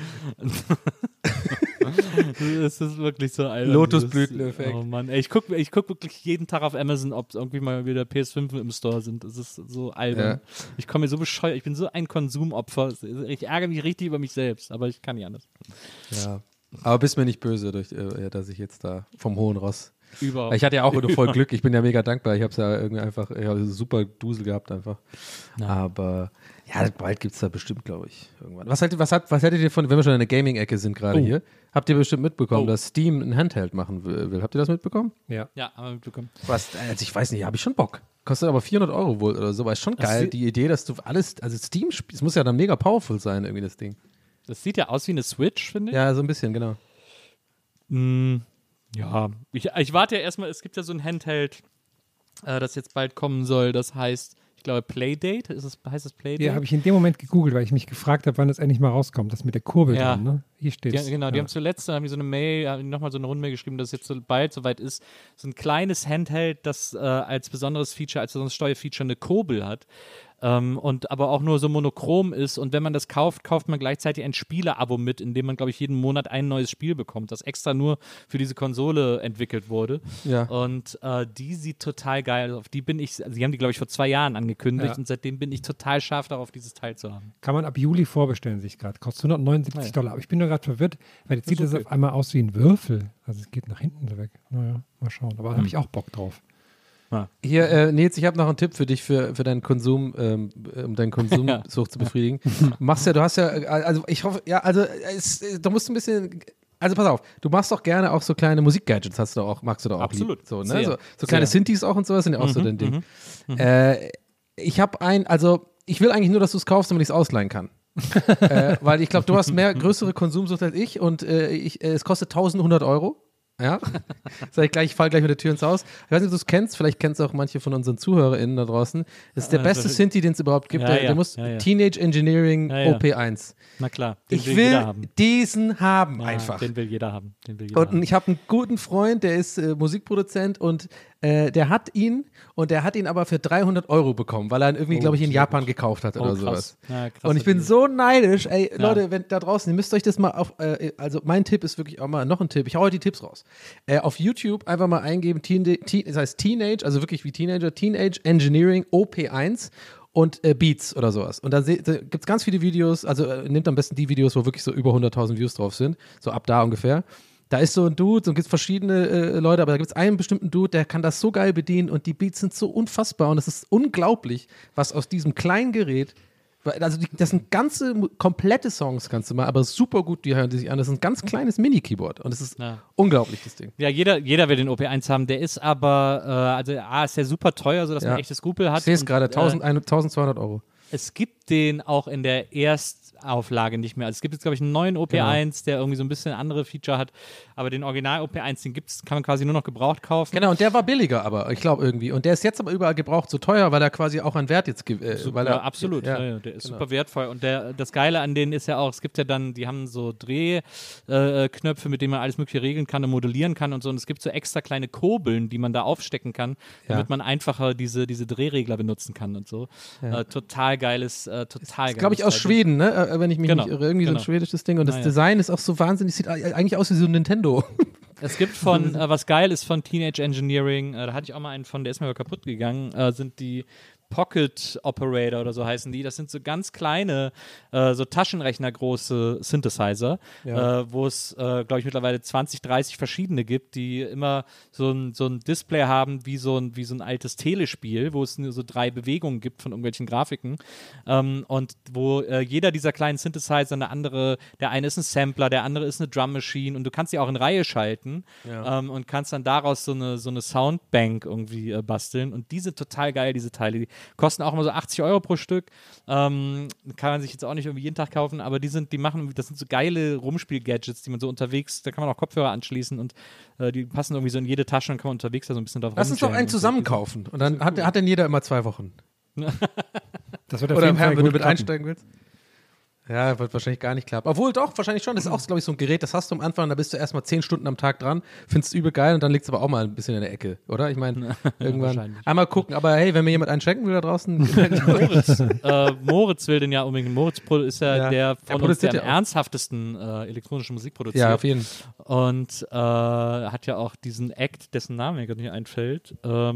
Das ist wirklich so, Alter. Lotusblüteneffekt. Oh Mann, ey, ich guck wirklich jeden Tag auf Amazon, ob irgendwie mal wieder PS5 im Store sind. Das ist so albern. Ja. Ich komme mir so bescheuert, ich bin so ein Konsumopfer. Ich ärgere mich richtig über mich selbst, aber ich kann nicht anders. Ja, aber bist mir nicht böse, dass ich jetzt da vom hohen Ross. Überhaupt. Ich hatte ja auch voll Glück, ich bin ja mega dankbar. Ich habe es ja irgendwie einfach, super Dusel gehabt einfach. Ja. Aber ja, bald gibt es da bestimmt, glaube ich, irgendwann. Was hättet ihr von, wenn wir schon in der Gaming-Ecke sind gerade hier, habt ihr bestimmt mitbekommen, dass Steam ein Handheld machen will. Habt ihr das mitbekommen? Ja, haben wir mitbekommen. Also ich weiß nicht, habe ich schon Bock. Kostet aber 400 € wohl oder so, aber ist schon geil, die Idee, dass du alles, also Steam, es muss ja dann mega powerful sein, irgendwie das Ding. Das sieht ja aus wie eine Switch, finde ich. Ja, so ein bisschen, genau. Ja, ich warte ja erstmal, es gibt ja so ein Handheld, das jetzt bald kommen soll, das heißt, ich glaube Playdate, heißt es Playdate? Ja, habe ich in dem Moment gegoogelt, weil ich mich gefragt habe, wann das endlich mal rauskommt, das mit der Kurbel dran, ne? Hier steht es. Genau, die haben zuletzt, haben die so eine Mail, nochmal so eine Rundmail geschrieben, dass es jetzt so bald soweit ist, so ein kleines Handheld, das als besonderes Steuerfeature eine Kurbel hat. Und aber auch nur so monochrom ist und wenn man das kauft man gleichzeitig ein Spiele-Abo mit, in dem man, glaube ich, jeden Monat ein neues Spiel bekommt, das extra nur für diese Konsole entwickelt wurde. Ja. Und die sieht total geil aus. Auf die bin ich, also die haben die, glaube ich, vor 2 Jahren angekündigt und seitdem bin ich total scharf darauf, dieses Teil zu haben. Kann man ab Juli vorbestellen, sich gerade. Kostet $179. Aber ich bin nur gerade verwirrt, weil jetzt sieht es auf einmal aus wie ein Würfel. Also es geht nach hinten so weg. Naja, mal schauen. Aber da habe ich auch Bock drauf. Hier, Nils, ich habe noch einen Tipp für dich für deinen Konsum, um deinen Konsumsucht zu befriedigen. Du hast ja, also ich hoffe, ja, also du musst ein bisschen, also pass auf, du machst doch gerne auch so kleine Musikgadgets, magst du doch auch Absolut. lieb. So, ne? So kleine Synthes auch und sowas sind ja auch so dein Ding. Ich habe ich will eigentlich nur, dass du es kaufst, damit ich es ausleihen kann. Weil ich glaube, du hast größere Konsumsucht als ich und es kostet 1100 Euro. Ja, ich falle gleich mit der Tür ins Haus. Ich weiß nicht, ob du es kennst, vielleicht kennst du auch manche von unseren ZuhörerInnen da draußen. Das ist der beste Synthi, den es überhaupt gibt. Der muss Teenage Engineering OP1. Na klar, ich will diesen haben einfach. Den will jeder haben. Und ich habe einen guten Freund, der ist Musikproduzent und der hat ihn aber für 300 Euro bekommen, weil er ihn irgendwie, glaube ich, in Japan gekauft hat oder sowas. Ja, und ich bin so neidisch. Ey, Leute, wenn da draußen, ihr müsst euch das mal also mein Tipp ist wirklich auch mal noch ein Tipp. Ich hau heute die Tipps raus. Auf YouTube einfach mal eingeben, das heißt Teenage, also wirklich wie Teenager, Teenage Engineering OP1 und Beats oder sowas. Und da gibt es ganz viele Videos, also nehmt am besten die Videos, wo wirklich so über 100.000 Views drauf sind, so ab da ungefähr. Da ist so ein Dude, und gibt es verschiedene Leute, aber da gibt es einen bestimmten Dude, der kann das so geil bedienen und die Beats sind so unfassbar und es ist unglaublich, was aus diesem kleinen Gerät, also das sind komplette Songs kannst du mal, aber super gut, die hören die sich an. Das ist ein ganz kleines Mini-Keyboard und es ist unglaublich, das Ding. Ja, jeder will den OP1 haben, der ist aber, ist ja super teuer, sodass man echtes Skrupel hat. Ich sehe es gerade, 1200 Euro. Es gibt den auch in der Erstauflage nicht mehr. Also es gibt jetzt, glaube ich, einen neuen OP1, der irgendwie so ein bisschen andere Feature hat. Aber den Original OP1, den kann man quasi nur noch gebraucht kaufen. Genau, und der war billiger aber, ich glaube irgendwie. Und der ist jetzt aber überall gebraucht so teuer, weil er quasi auch an Wert jetzt gibt. Absolut. Der ist super wertvoll. Und das Geile an denen ist ja auch, es gibt ja dann, die haben so Drehknöpfe, mit denen man alles Mögliche regeln kann und modellieren kann und so. Und es gibt so extra kleine Kurbeln, die man da aufstecken kann, damit man einfacher diese Drehregler benutzen kann und so. Total geiles, glaube ich, aus Schweden, ne? Wenn ich mich nicht irre. Irgendwie so ein schwedisches Ding. Und das Design ist auch so wahnsinnig, sieht eigentlich aus wie so ein Nintendo. Es gibt was geil ist von Teenage Engineering, da hatte ich auch mal einen von, der ist mir aber kaputt gegangen, sind die Pocket Operator oder so heißen die. Das sind so ganz kleine, so Taschenrechner-große Synthesizer, wo es, glaube ich, mittlerweile 20, 30 verschiedene gibt, die immer so ein Display haben wie so ein altes Telespiel, wo es nur so 3 Bewegungen gibt von irgendwelchen Grafiken und wo jeder dieser kleinen Synthesizer der eine ist ein Sampler, der andere ist eine Drum Machine und du kannst die auch in Reihe schalten und kannst dann daraus so eine Soundbank irgendwie basteln und die sind total geil, diese Teile. Die kosten auch immer so 80 Euro pro Stück. Kann man sich jetzt auch nicht irgendwie jeden Tag kaufen, aber das sind so geile Rumspiel-Gadgets, die man so unterwegs, da kann man auch Kopfhörer anschließen und die passen irgendwie so in jede Tasche und kann man unterwegs da so ein bisschen drauf Lass uns doch einen zusammen kaufen und dann hat dann jeder immer 2 Wochen. Das wird auf Oder jeden Fall wenn du gut mit klappen. einsteigen willst. Ja, wird wahrscheinlich gar nicht klappen. Obwohl doch, wahrscheinlich schon. Das ist auch, glaube ich, so ein Gerät, das hast du am Anfang, da bist du erstmal 10 Stunden am Tag dran, findest es übel geil und dann liegt es aber auch mal ein bisschen in der Ecke, oder? Ich meine, irgendwann einmal gucken. Aber hey, wenn mir jemand einen schenken will da draußen. Moritz will den ja unbedingt. Moritz ist ja der von uns, der am ja ernsthaftesten elektronische Musik produziert. Ja, auf jeden Fall. Und hat ja auch diesen Act, dessen Name mir gerade nicht einfällt.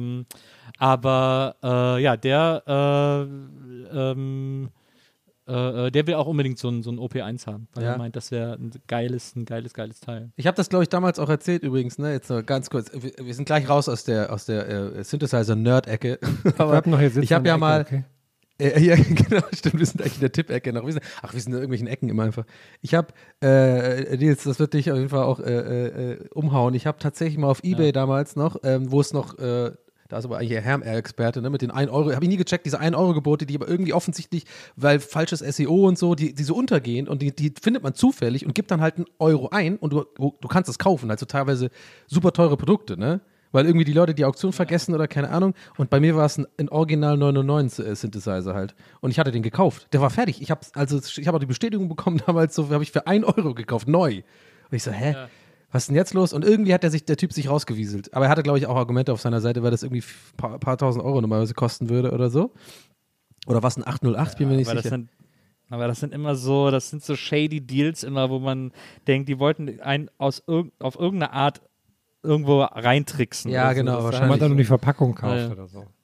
Der will auch unbedingt so ein OP1 haben, weil er meint, das wäre ein geiles Teil. Ich habe das, glaube ich, damals auch erzählt übrigens, ne? Jetzt noch ganz kurz. Wir sind gleich raus aus der Synthesizer-Nerd-Ecke. Ich habe ja mal. Okay. Ja, genau, stimmt, wir sind eigentlich in der Tipp-Ecke noch. Wir sind in irgendwelchen Ecken immer einfach. Ich habe, Nils, das wird dich auf jeden Fall auch umhauen. Ich habe tatsächlich mal auf Ebay damals noch, wo es noch da ist aber eigentlich der Herm-Experte, ne, mit den 1 Euro, habe ich nie gecheckt, diese 1-Euro-Gebote, die aber irgendwie offensichtlich, weil falsches SEO und so, die so untergehen und die findet man zufällig und gibt dann halt 1 Euro ein und du kannst es kaufen, also teilweise super teure Produkte, ne? Weil irgendwie die Leute die Auktion vergessen oder keine Ahnung. Und bei mir war es ein Original 909 Synthesizer halt. Und ich hatte den gekauft. Der war fertig. Ich habe auch die Bestätigung bekommen damals, so habe ich für 1 Euro gekauft, neu. Und ich so, hä? Ja. Was ist denn jetzt los? Und irgendwie hat der Typ sich rausgewieselt. Aber er hatte, glaube ich, auch Argumente auf seiner Seite, weil das irgendwie paar tausend Euro normalerweise kosten würde oder so. Oder was, ein 808, bin mir nicht sicher. Aber das sind immer so, das sind so shady Deals immer, wo man denkt, die wollten einen auf irgendeine Art irgendwo reintricksen. Ja, genau. So, wahrscheinlich. Wenn man dann nur die Verpackung kauft oder so.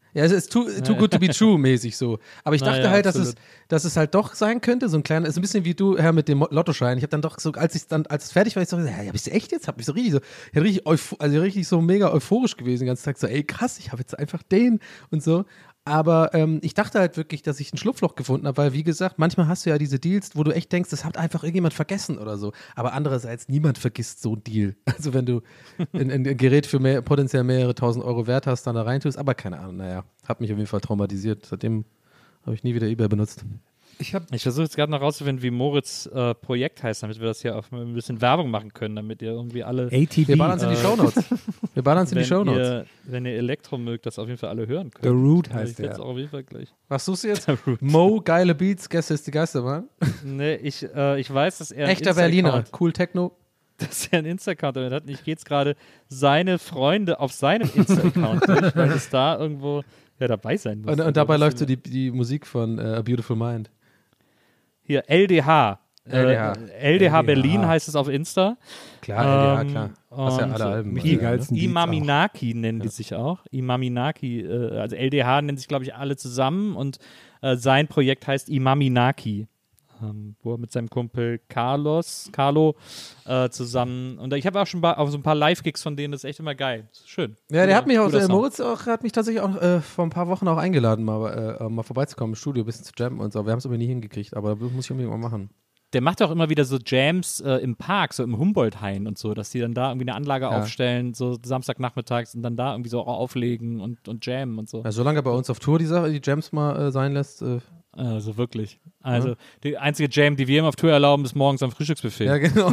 Ja, es ist too good to be true mäßig so. Aber ich dachte halt, dass es halt doch sein könnte, so ein kleiner, ist ein bisschen wie du, Herr, mit dem Lottoschein. Ich habe dann doch so, als es fertig war, ich so, hab ich echt jetzt? Hab mich so richtig so mega euphorisch gewesen den ganzen Tag. So, ey, krass, ich habe jetzt einfach den und so. Aber ich dachte halt wirklich, dass ich ein Schlupfloch gefunden habe, weil, wie gesagt, manchmal hast du ja diese Deals, wo du echt denkst, das hat einfach irgendjemand vergessen oder so. Aber andererseits, niemand vergisst so einen Deal. Also wenn du ein Gerät für potenziell mehrere tausend Euro wert hast, dann da reintust, aber keine Ahnung, naja, hat mich auf jeden Fall traumatisiert. Seitdem habe ich nie wieder eBay benutzt. Ich versuche jetzt gerade noch rauszufinden, wie Moritz Projekt heißt, damit wir das hier auch ein bisschen Werbung machen können, damit ihr irgendwie alle... ATV. Wir ballern es in die Shownotes. Wenn ihr Elektro mögt, das auf jeden Fall alle hören könnt. The Root heißt der. Jetzt auch auf jeden Fall gleich. Was suchst du jetzt? Mo, geile Beats, Gäste ist die Geistermann. Nee, ich weiß, dass er Echter Berliner, cool Techno. Dass er einen Insta-Account damit hat. Und ich gehe jetzt gerade seine Freunde auf seinem Insta-Account durch, weil es da irgendwo dabei sein muss. Und dabei läuft so die Musik von A Beautiful Mind. Hier, LDH. LDH Berlin heißt es auf Insta. Klar, LDH, klar. Hast ja alle Alben. Imaminaki nennen die sich auch. Imaminaki, also LDH nennen sich, glaube ich, alle zusammen und sein Projekt heißt Imaminaki. Wo er mit seinem Kumpel Carlo zusammen, und ich habe auch schon auf so ein paar Live-Gigs von denen, das ist echt immer geil. Das ist schön. Ja, der hat mich auch, Moritz hat mich tatsächlich auch vor ein paar Wochen auch eingeladen, mal vorbeizukommen im Studio, ein bisschen zu jammen und so. Wir haben es aber nie hingekriegt, aber das muss ich unbedingt mal machen. Der macht auch immer wieder so Jams im Park, so im Humboldt-Hain und so, dass die dann da irgendwie eine Anlage aufstellen, so Samstagnachmittags und dann da irgendwie so auflegen und jammen und so. Ja, solange bei uns auf Tour die Jams mal sein lässt. Also wirklich. Also die einzige Jam, die wir ihm auf Tour erlauben, ist morgens am Frühstücksbuffet. Ja, genau.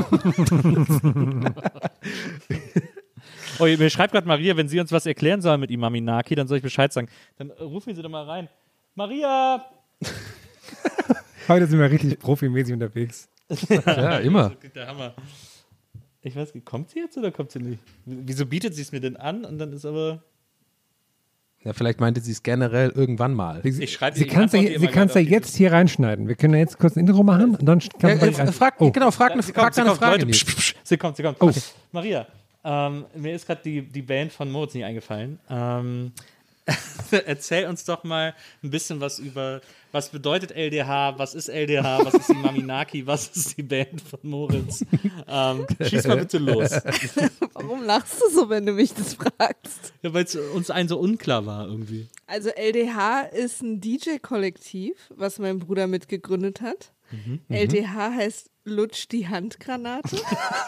Oh, mir schreibt gerade Maria, wenn sie uns was erklären soll mit Imaminaki, dann soll ich Bescheid sagen. Dann rufen Sie doch mal rein. Maria! Heute sind wir richtig profimäßig unterwegs. Ja, immer. Der Hammer. Ich weiß nicht, kommt sie jetzt oder kommt sie nicht? Wieso bietet sie es mir denn an und dann ist aber... Ja, vielleicht meinte sie es generell irgendwann mal. Sie kann es ja jetzt hier reinschneiden. Wir können ja jetzt kurz ein Intro machen und dann frag deine Frage. Sie kommt. Oh. Okay. Maria, mir ist gerade die Band von Moritz nicht eingefallen. Erzähl uns doch mal ein bisschen was über, was bedeutet LDH, was ist LDH, was ist Imaminaki, was ist die Band von Moritz? Schieß mal bitte los. Warum lachst du so, wenn du mich das fragst? Ja, weil es uns allen so unklar war irgendwie. Also LDH ist ein DJ-Kollektiv, was mein Bruder mitgegründet hat. LDH heißt Lutsch die Handgranate.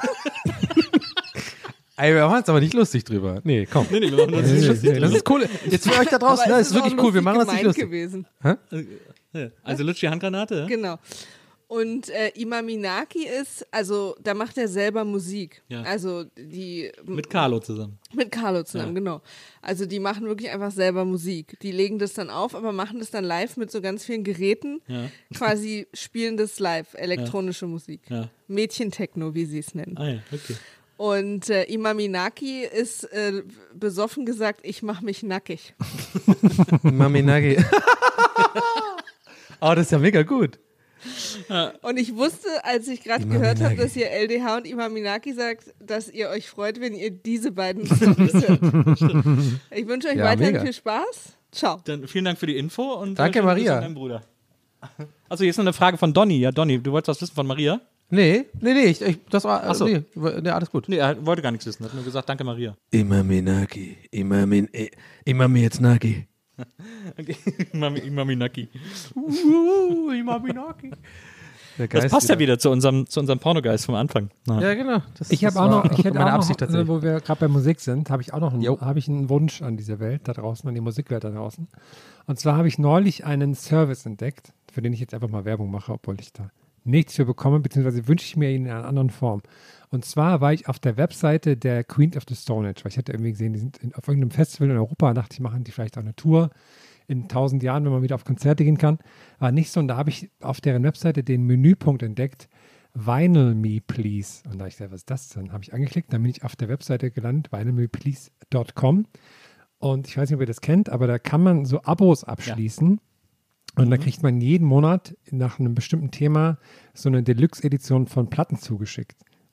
Ey, wir machen es aber nicht lustig drüber. Nee, komm. Nee, wir machen uns nicht lustig. Das ist cool. Jetzt für euch da draußen, das ist wirklich cool. Wir machen das nicht lustig. Gewesen. Also Lutsch die Handgranate? Genau. Und Imaminaki ist, also da macht er selber Musik. Ja. Also die mit Carlo zusammen. Mit Carlo zusammen, genau. Also die machen wirklich einfach selber Musik. Die legen das dann auf, aber machen das dann live mit so ganz vielen Geräten. Ja. Quasi spielen das live, elektronische Musik. Ja. Mädchentechno, wie sie es nennen. Ah ja, okay. Und Imaminaki ist besoffen gesagt, ich mach mich nackig. Imaminaki. Oh, das ist ja mega gut. Und ich wusste, als ich gerade gehört habe, dass ihr LDH und Imaminaki sagt, dass ihr euch freut, wenn ihr diese beiden Songs hört. Ich wünsche euch weiterhin viel Spaß. Ciao. Dann vielen Dank für die Info und danke, Maria. Deinem Bruder. Also hier ist noch eine Frage von Donny. Ja, Donny, du wolltest was wissen von Maria? Nee, das war, Achso. Nee, alles gut. Nee, er wollte gar nichts wissen, er hat nur gesagt, danke Maria. Imaminaki, Imaminaki. Okay. Imaminaki. Imaminaki. Das passt ja wieder zu unserem Pornogeist vom Anfang. Ja, genau. Ich hätte auch noch, wo wir gerade bei Musik sind, habe ich auch noch einen Wunsch an diese Welt da draußen, an die Musikwelt da draußen. Und zwar habe ich neulich einen Service entdeckt, für den ich jetzt einfach mal Werbung mache, obwohl ich da nichts für bekomme, beziehungsweise wünsche ich mir ihn in einer anderen Form. Und zwar war ich auf der Webseite der Queens of the Stone Age, weil ich hatte irgendwie gesehen, die sind auf irgendeinem Festival in Europa, dachte ich, machen die vielleicht auch eine Tour in 1000 Jahren, wenn man wieder auf Konzerte gehen kann. War nicht so, und da habe ich auf deren Webseite den Menüpunkt entdeckt, Vinyl Me Please. Und da ich dachte, was ist das denn? Habe ich angeklickt, dann bin ich auf der Webseite gelandet, vinylmeplease.com. Und ich weiß nicht, ob ihr das kennt, aber da kann man so Abos abschließen. Ja. Und da kriegt man jeden Monat nach einem bestimmten Thema so eine Deluxe-Edition von Platten zugeschickt.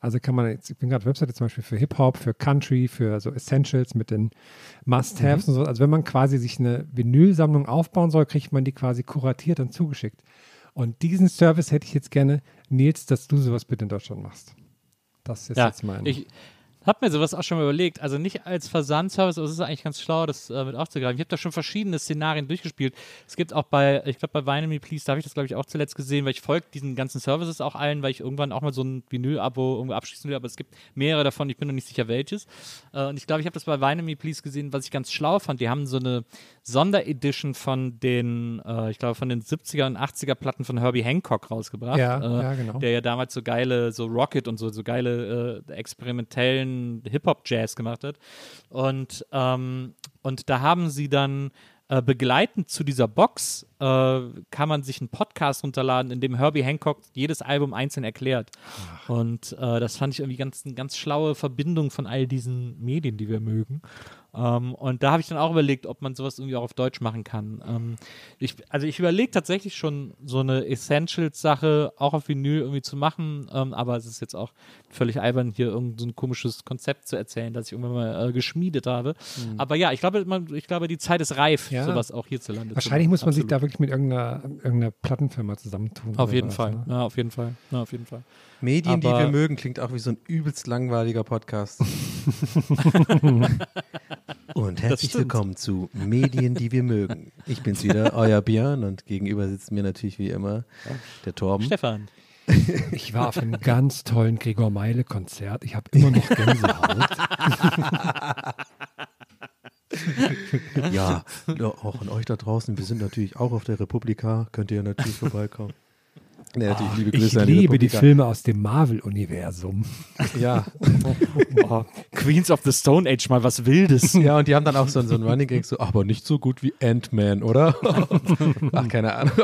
Also kann man jetzt, ich bin gerade Webseite zum Beispiel für Hip-Hop, für Country, für so Essentials mit den Must-Haves und so. Also wenn man quasi sich eine Vinylsammlung aufbauen soll, kriegt man die quasi kuratiert und zugeschickt. Und diesen Service hätte ich jetzt gerne, Nils, dass du sowas bitte in Deutschland machst. Das ist jetzt mein... Ich habe mir sowas auch schon mal überlegt. Also nicht als Versandservice, aber es ist eigentlich ganz schlau, das mit aufzugreifen. Ich habe da schon verschiedene Szenarien durchgespielt. Es gibt auch ich glaube bei Vinyl Me Please, da habe ich das glaube ich auch zuletzt gesehen, weil ich folge diesen ganzen Services auch allen, weil ich irgendwann auch mal so ein Vinyl-Abo irgendwo abschließen will, aber es gibt mehrere davon, ich bin noch nicht sicher welches. Und ich glaube, ich habe das bei Vinyl Me Please gesehen, was ich ganz schlau fand. Die haben so eine Sonderedition von den, ich glaube von den 70er und 80er Platten von Herbie Hancock rausgebracht. Ja, genau. Der ja damals so geile, so Rocket und so geile experimentellen Hip-Hop-Jazz gemacht hat. Und da haben sie dann begleitend zu dieser Box kann man sich einen Podcast runterladen, in dem Herbie Hancock jedes Album einzeln erklärt. Und das fand ich irgendwie eine ganz schlaue Verbindung von all diesen Medien, die wir mögen. Und da habe ich dann auch überlegt, ob man sowas irgendwie auch auf Deutsch machen kann. Ich überlege tatsächlich schon so eine Essentials-Sache auch auf Vinyl irgendwie zu machen, aber es ist jetzt auch völlig albern, hier irgend so ein komisches Konzept zu erzählen, das ich irgendwann mal geschmiedet habe. Aber ja, ich glaube, die Zeit ist reif, sowas auch hierzulande Wahrscheinlich muss man sich da wirklich mit irgendeiner Plattenfirma zusammentun. Auf jeden Fall. Ne? Ja, auf jeden Fall. Medien, die wir mögen, klingt auch wie so ein übelst langweiliger Podcast. Und herzlich willkommen zu Medien, die wir mögen. Ich bin's wieder, euer Björn, und gegenüber sitzt mir natürlich wie immer der Torben. Stefan. Ich war auf einem ganz tollen Gregor Meile-Konzert. Ich habe immer noch Gänsehaut. Ja, auch an euch da draußen. Wir sind natürlich auch auf der Republika. Könnt ihr natürlich vorbeikommen. Ja, natürlich liebe Grüße ich liebe die Filme aus dem Marvel-Universum. Ja. Queens of the Stone Age, mal was Wildes. Ja, und die haben dann auch so ein Running Gag, so, aber nicht so gut wie Ant-Man, oder? Ach, keine Ahnung.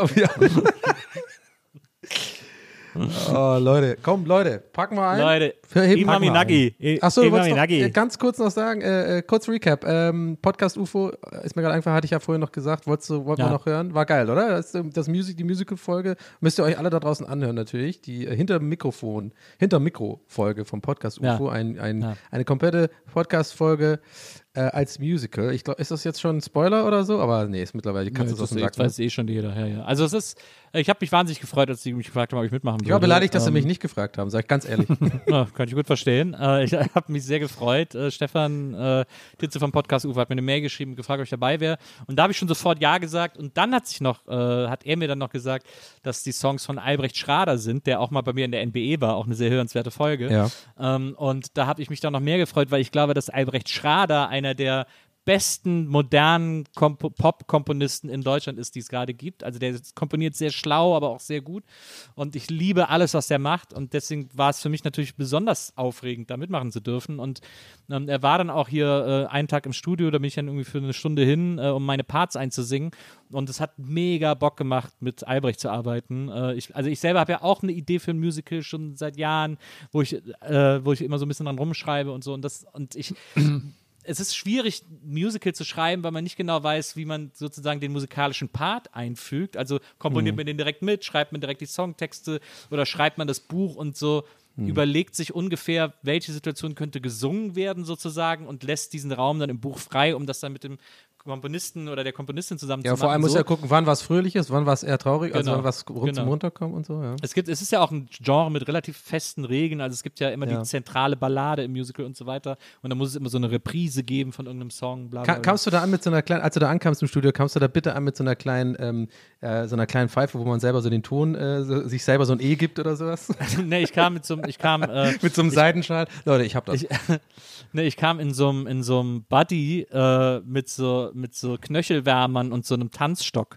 Oh, Leute, komm, Leute, packen wir ein. Leute, Imami Nagi. Achso, du wolltest noch ganz kurz noch sagen, kurz Recap. Podcast UFO, ist mir gerade eingefallen, hatte ich ja vorhin noch gesagt, wollten wir noch hören. War geil, oder? Die Musical-Folge müsst ihr euch alle da draußen anhören natürlich. Die Hinter-Mikro-Folge vom Podcast UFO. Eine komplette Podcast-Folge als Musical. Ich glaube, ist das jetzt schon ein Spoiler oder so? Aber nee, ist mittlerweile, kannst du es aus dem Sack. Das weiß schon jeder. Ja. Also es ist, ich habe mich wahnsinnig gefreut, als sie mich gefragt haben, ob ich mitmachen würde. Ich war beleidigt, dass sie mich nicht gefragt haben, sag ich ganz ehrlich. Ja, kann ich gut verstehen. Ich habe mich sehr gefreut. Stefan Titze vom Podcast UFO hat mir eine Mail geschrieben, gefragt, ob ich dabei wäre. Und da habe ich schon sofort Ja gesagt. Und dann hat er mir dann noch gesagt, dass die Songs von Albrecht Schrader sind, der auch mal bei mir in der NBE war, auch eine sehr hörenswerte Folge. Ja. Und da habe ich mich dann noch mehr gefreut, weil ich glaube, dass Albrecht Schrader einer der besten modernen Pop-Komponisten in Deutschland ist, die es gerade gibt. Also der komponiert sehr schlau, aber auch sehr gut. Und ich liebe alles, was der macht. Und deswegen war es für mich natürlich besonders aufregend, da mitmachen zu dürfen. Und er war dann auch hier einen Tag im Studio, da bin ich dann irgendwie für eine Stunde hin, um meine Parts einzusingen. Und es hat mega Bock gemacht, mit Albrecht zu arbeiten. Ich selber habe ja auch eine Idee für ein Musical schon seit Jahren, wo ich immer so ein bisschen dran rumschreibe und so. Es ist schwierig, ein Musical zu schreiben, weil man nicht genau weiß, wie man sozusagen den musikalischen Part einfügt. Also komponiert man den direkt mit, schreibt man direkt die Songtexte oder schreibt man das Buch und so überlegt sich ungefähr, welche Situation könnte gesungen werden sozusagen und lässt diesen Raum dann im Buch frei, um das dann mit dem Komponisten oder der Komponistin zusammen zu machen. Ja, vor allem muss er gucken, wann was Fröhliches, wann was eher traurig, genau. also wann was zum Runterkommen und so. Ja. Es ist ja auch ein Genre mit relativ festen Regeln, also es gibt ja immer die zentrale Ballade im Musical und so weiter und dann muss es immer so eine Reprise geben von irgendeinem Song, bla bla bla. Kamst du da an mit so einer kleinen, als du da ankamst im Studio, kamst du da bitte an mit so einer kleinen Pfeife, wo man selber so den Ton, sich selber so ein E gibt oder sowas? Nee, ich kam mit so einem Seidenschal. Leute, ich hab das. Ich kam in so einem Buddy mit so Knöchelwärmern und so einem Tanzstock.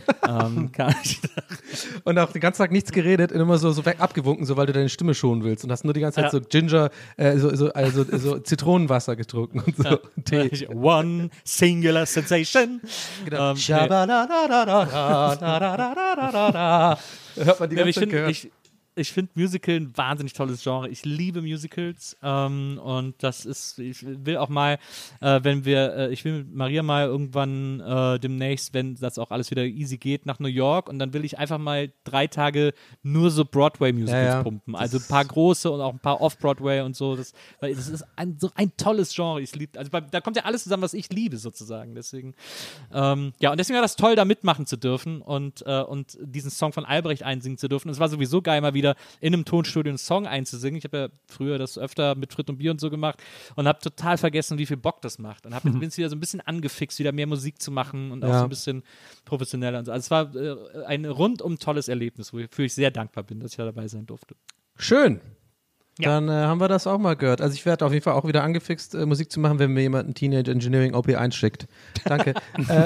Und auch den ganzen Tag nichts geredet und immer so abgewunken, so weil du deine Stimme schonen willst und hast nur die ganze Zeit so Ginger, so Zitronenwasser getrunken und so. Tee. One singular sensation. Genau. Hört man die ganze Zeit gehört. Musical ein wahnsinnig tolles Genre. Ich liebe Musicals und das ist, ich will auch mal, ich will mit Maria mal irgendwann demnächst, wenn das auch alles wieder easy geht, nach New York und dann will ich einfach mal 3 Tage nur so Broadway-Musicals pumpen. Also ein paar große und auch ein paar Off-Broadway und so. Weil das ist so ein tolles Genre. Ich liebe, also da kommt ja alles zusammen, was ich liebe sozusagen. Deswegen, und deswegen war das toll, da mitmachen zu dürfen und diesen Song von Albrecht einsingen zu dürfen. Es war sowieso geil, mal wieder in einem Tonstudio einen Song einzusingen. Ich habe ja früher das öfter mit Fritt und Bier und so gemacht und habe total vergessen, wie viel Bock das macht. Und bin jetzt wieder so ein bisschen angefixt, wieder mehr Musik zu machen und auch so ein bisschen professioneller und so. Also es war ein rundum tolles Erlebnis, wofür ich sehr dankbar bin, dass ich da dabei sein durfte. Schön. Ja. Dann haben wir das auch mal gehört. Also ich werde auf jeden Fall auch wieder angefixt, Musik zu machen, wenn mir jemand ein Teenage Engineering OP einschickt. Danke.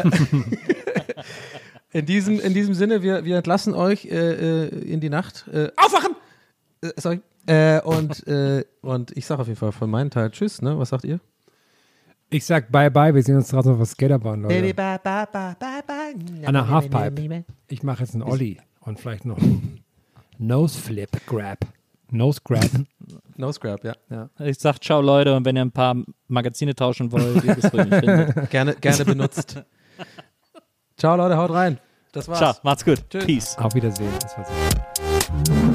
In diesem Sinne, wir entlassen euch in die Nacht. Aufwachen! Sorry. Und ich sage auf jeden Fall von meinem Teil Tschüss, ne? Was sagt ihr? Ich sag Bye-Bye, wir sehen uns draußen auf der Skaterbahn, Leute. Baby, bye, bye, bye, bye, bye. An der Halfpipe. Ich mache jetzt einen Ollie und vielleicht noch einen Nose-Flip-Grab. Nose-Grab. No-Scrap, ja. Ich sag ciao Leute und wenn ihr ein paar Magazine tauschen wollt, ihr wisst, wo ihr mich findet. Gerne benutzt. Ciao Leute, haut rein. Das war's. Ciao, macht's gut. Tschüss. Peace. Auf Wiedersehen. Das war's.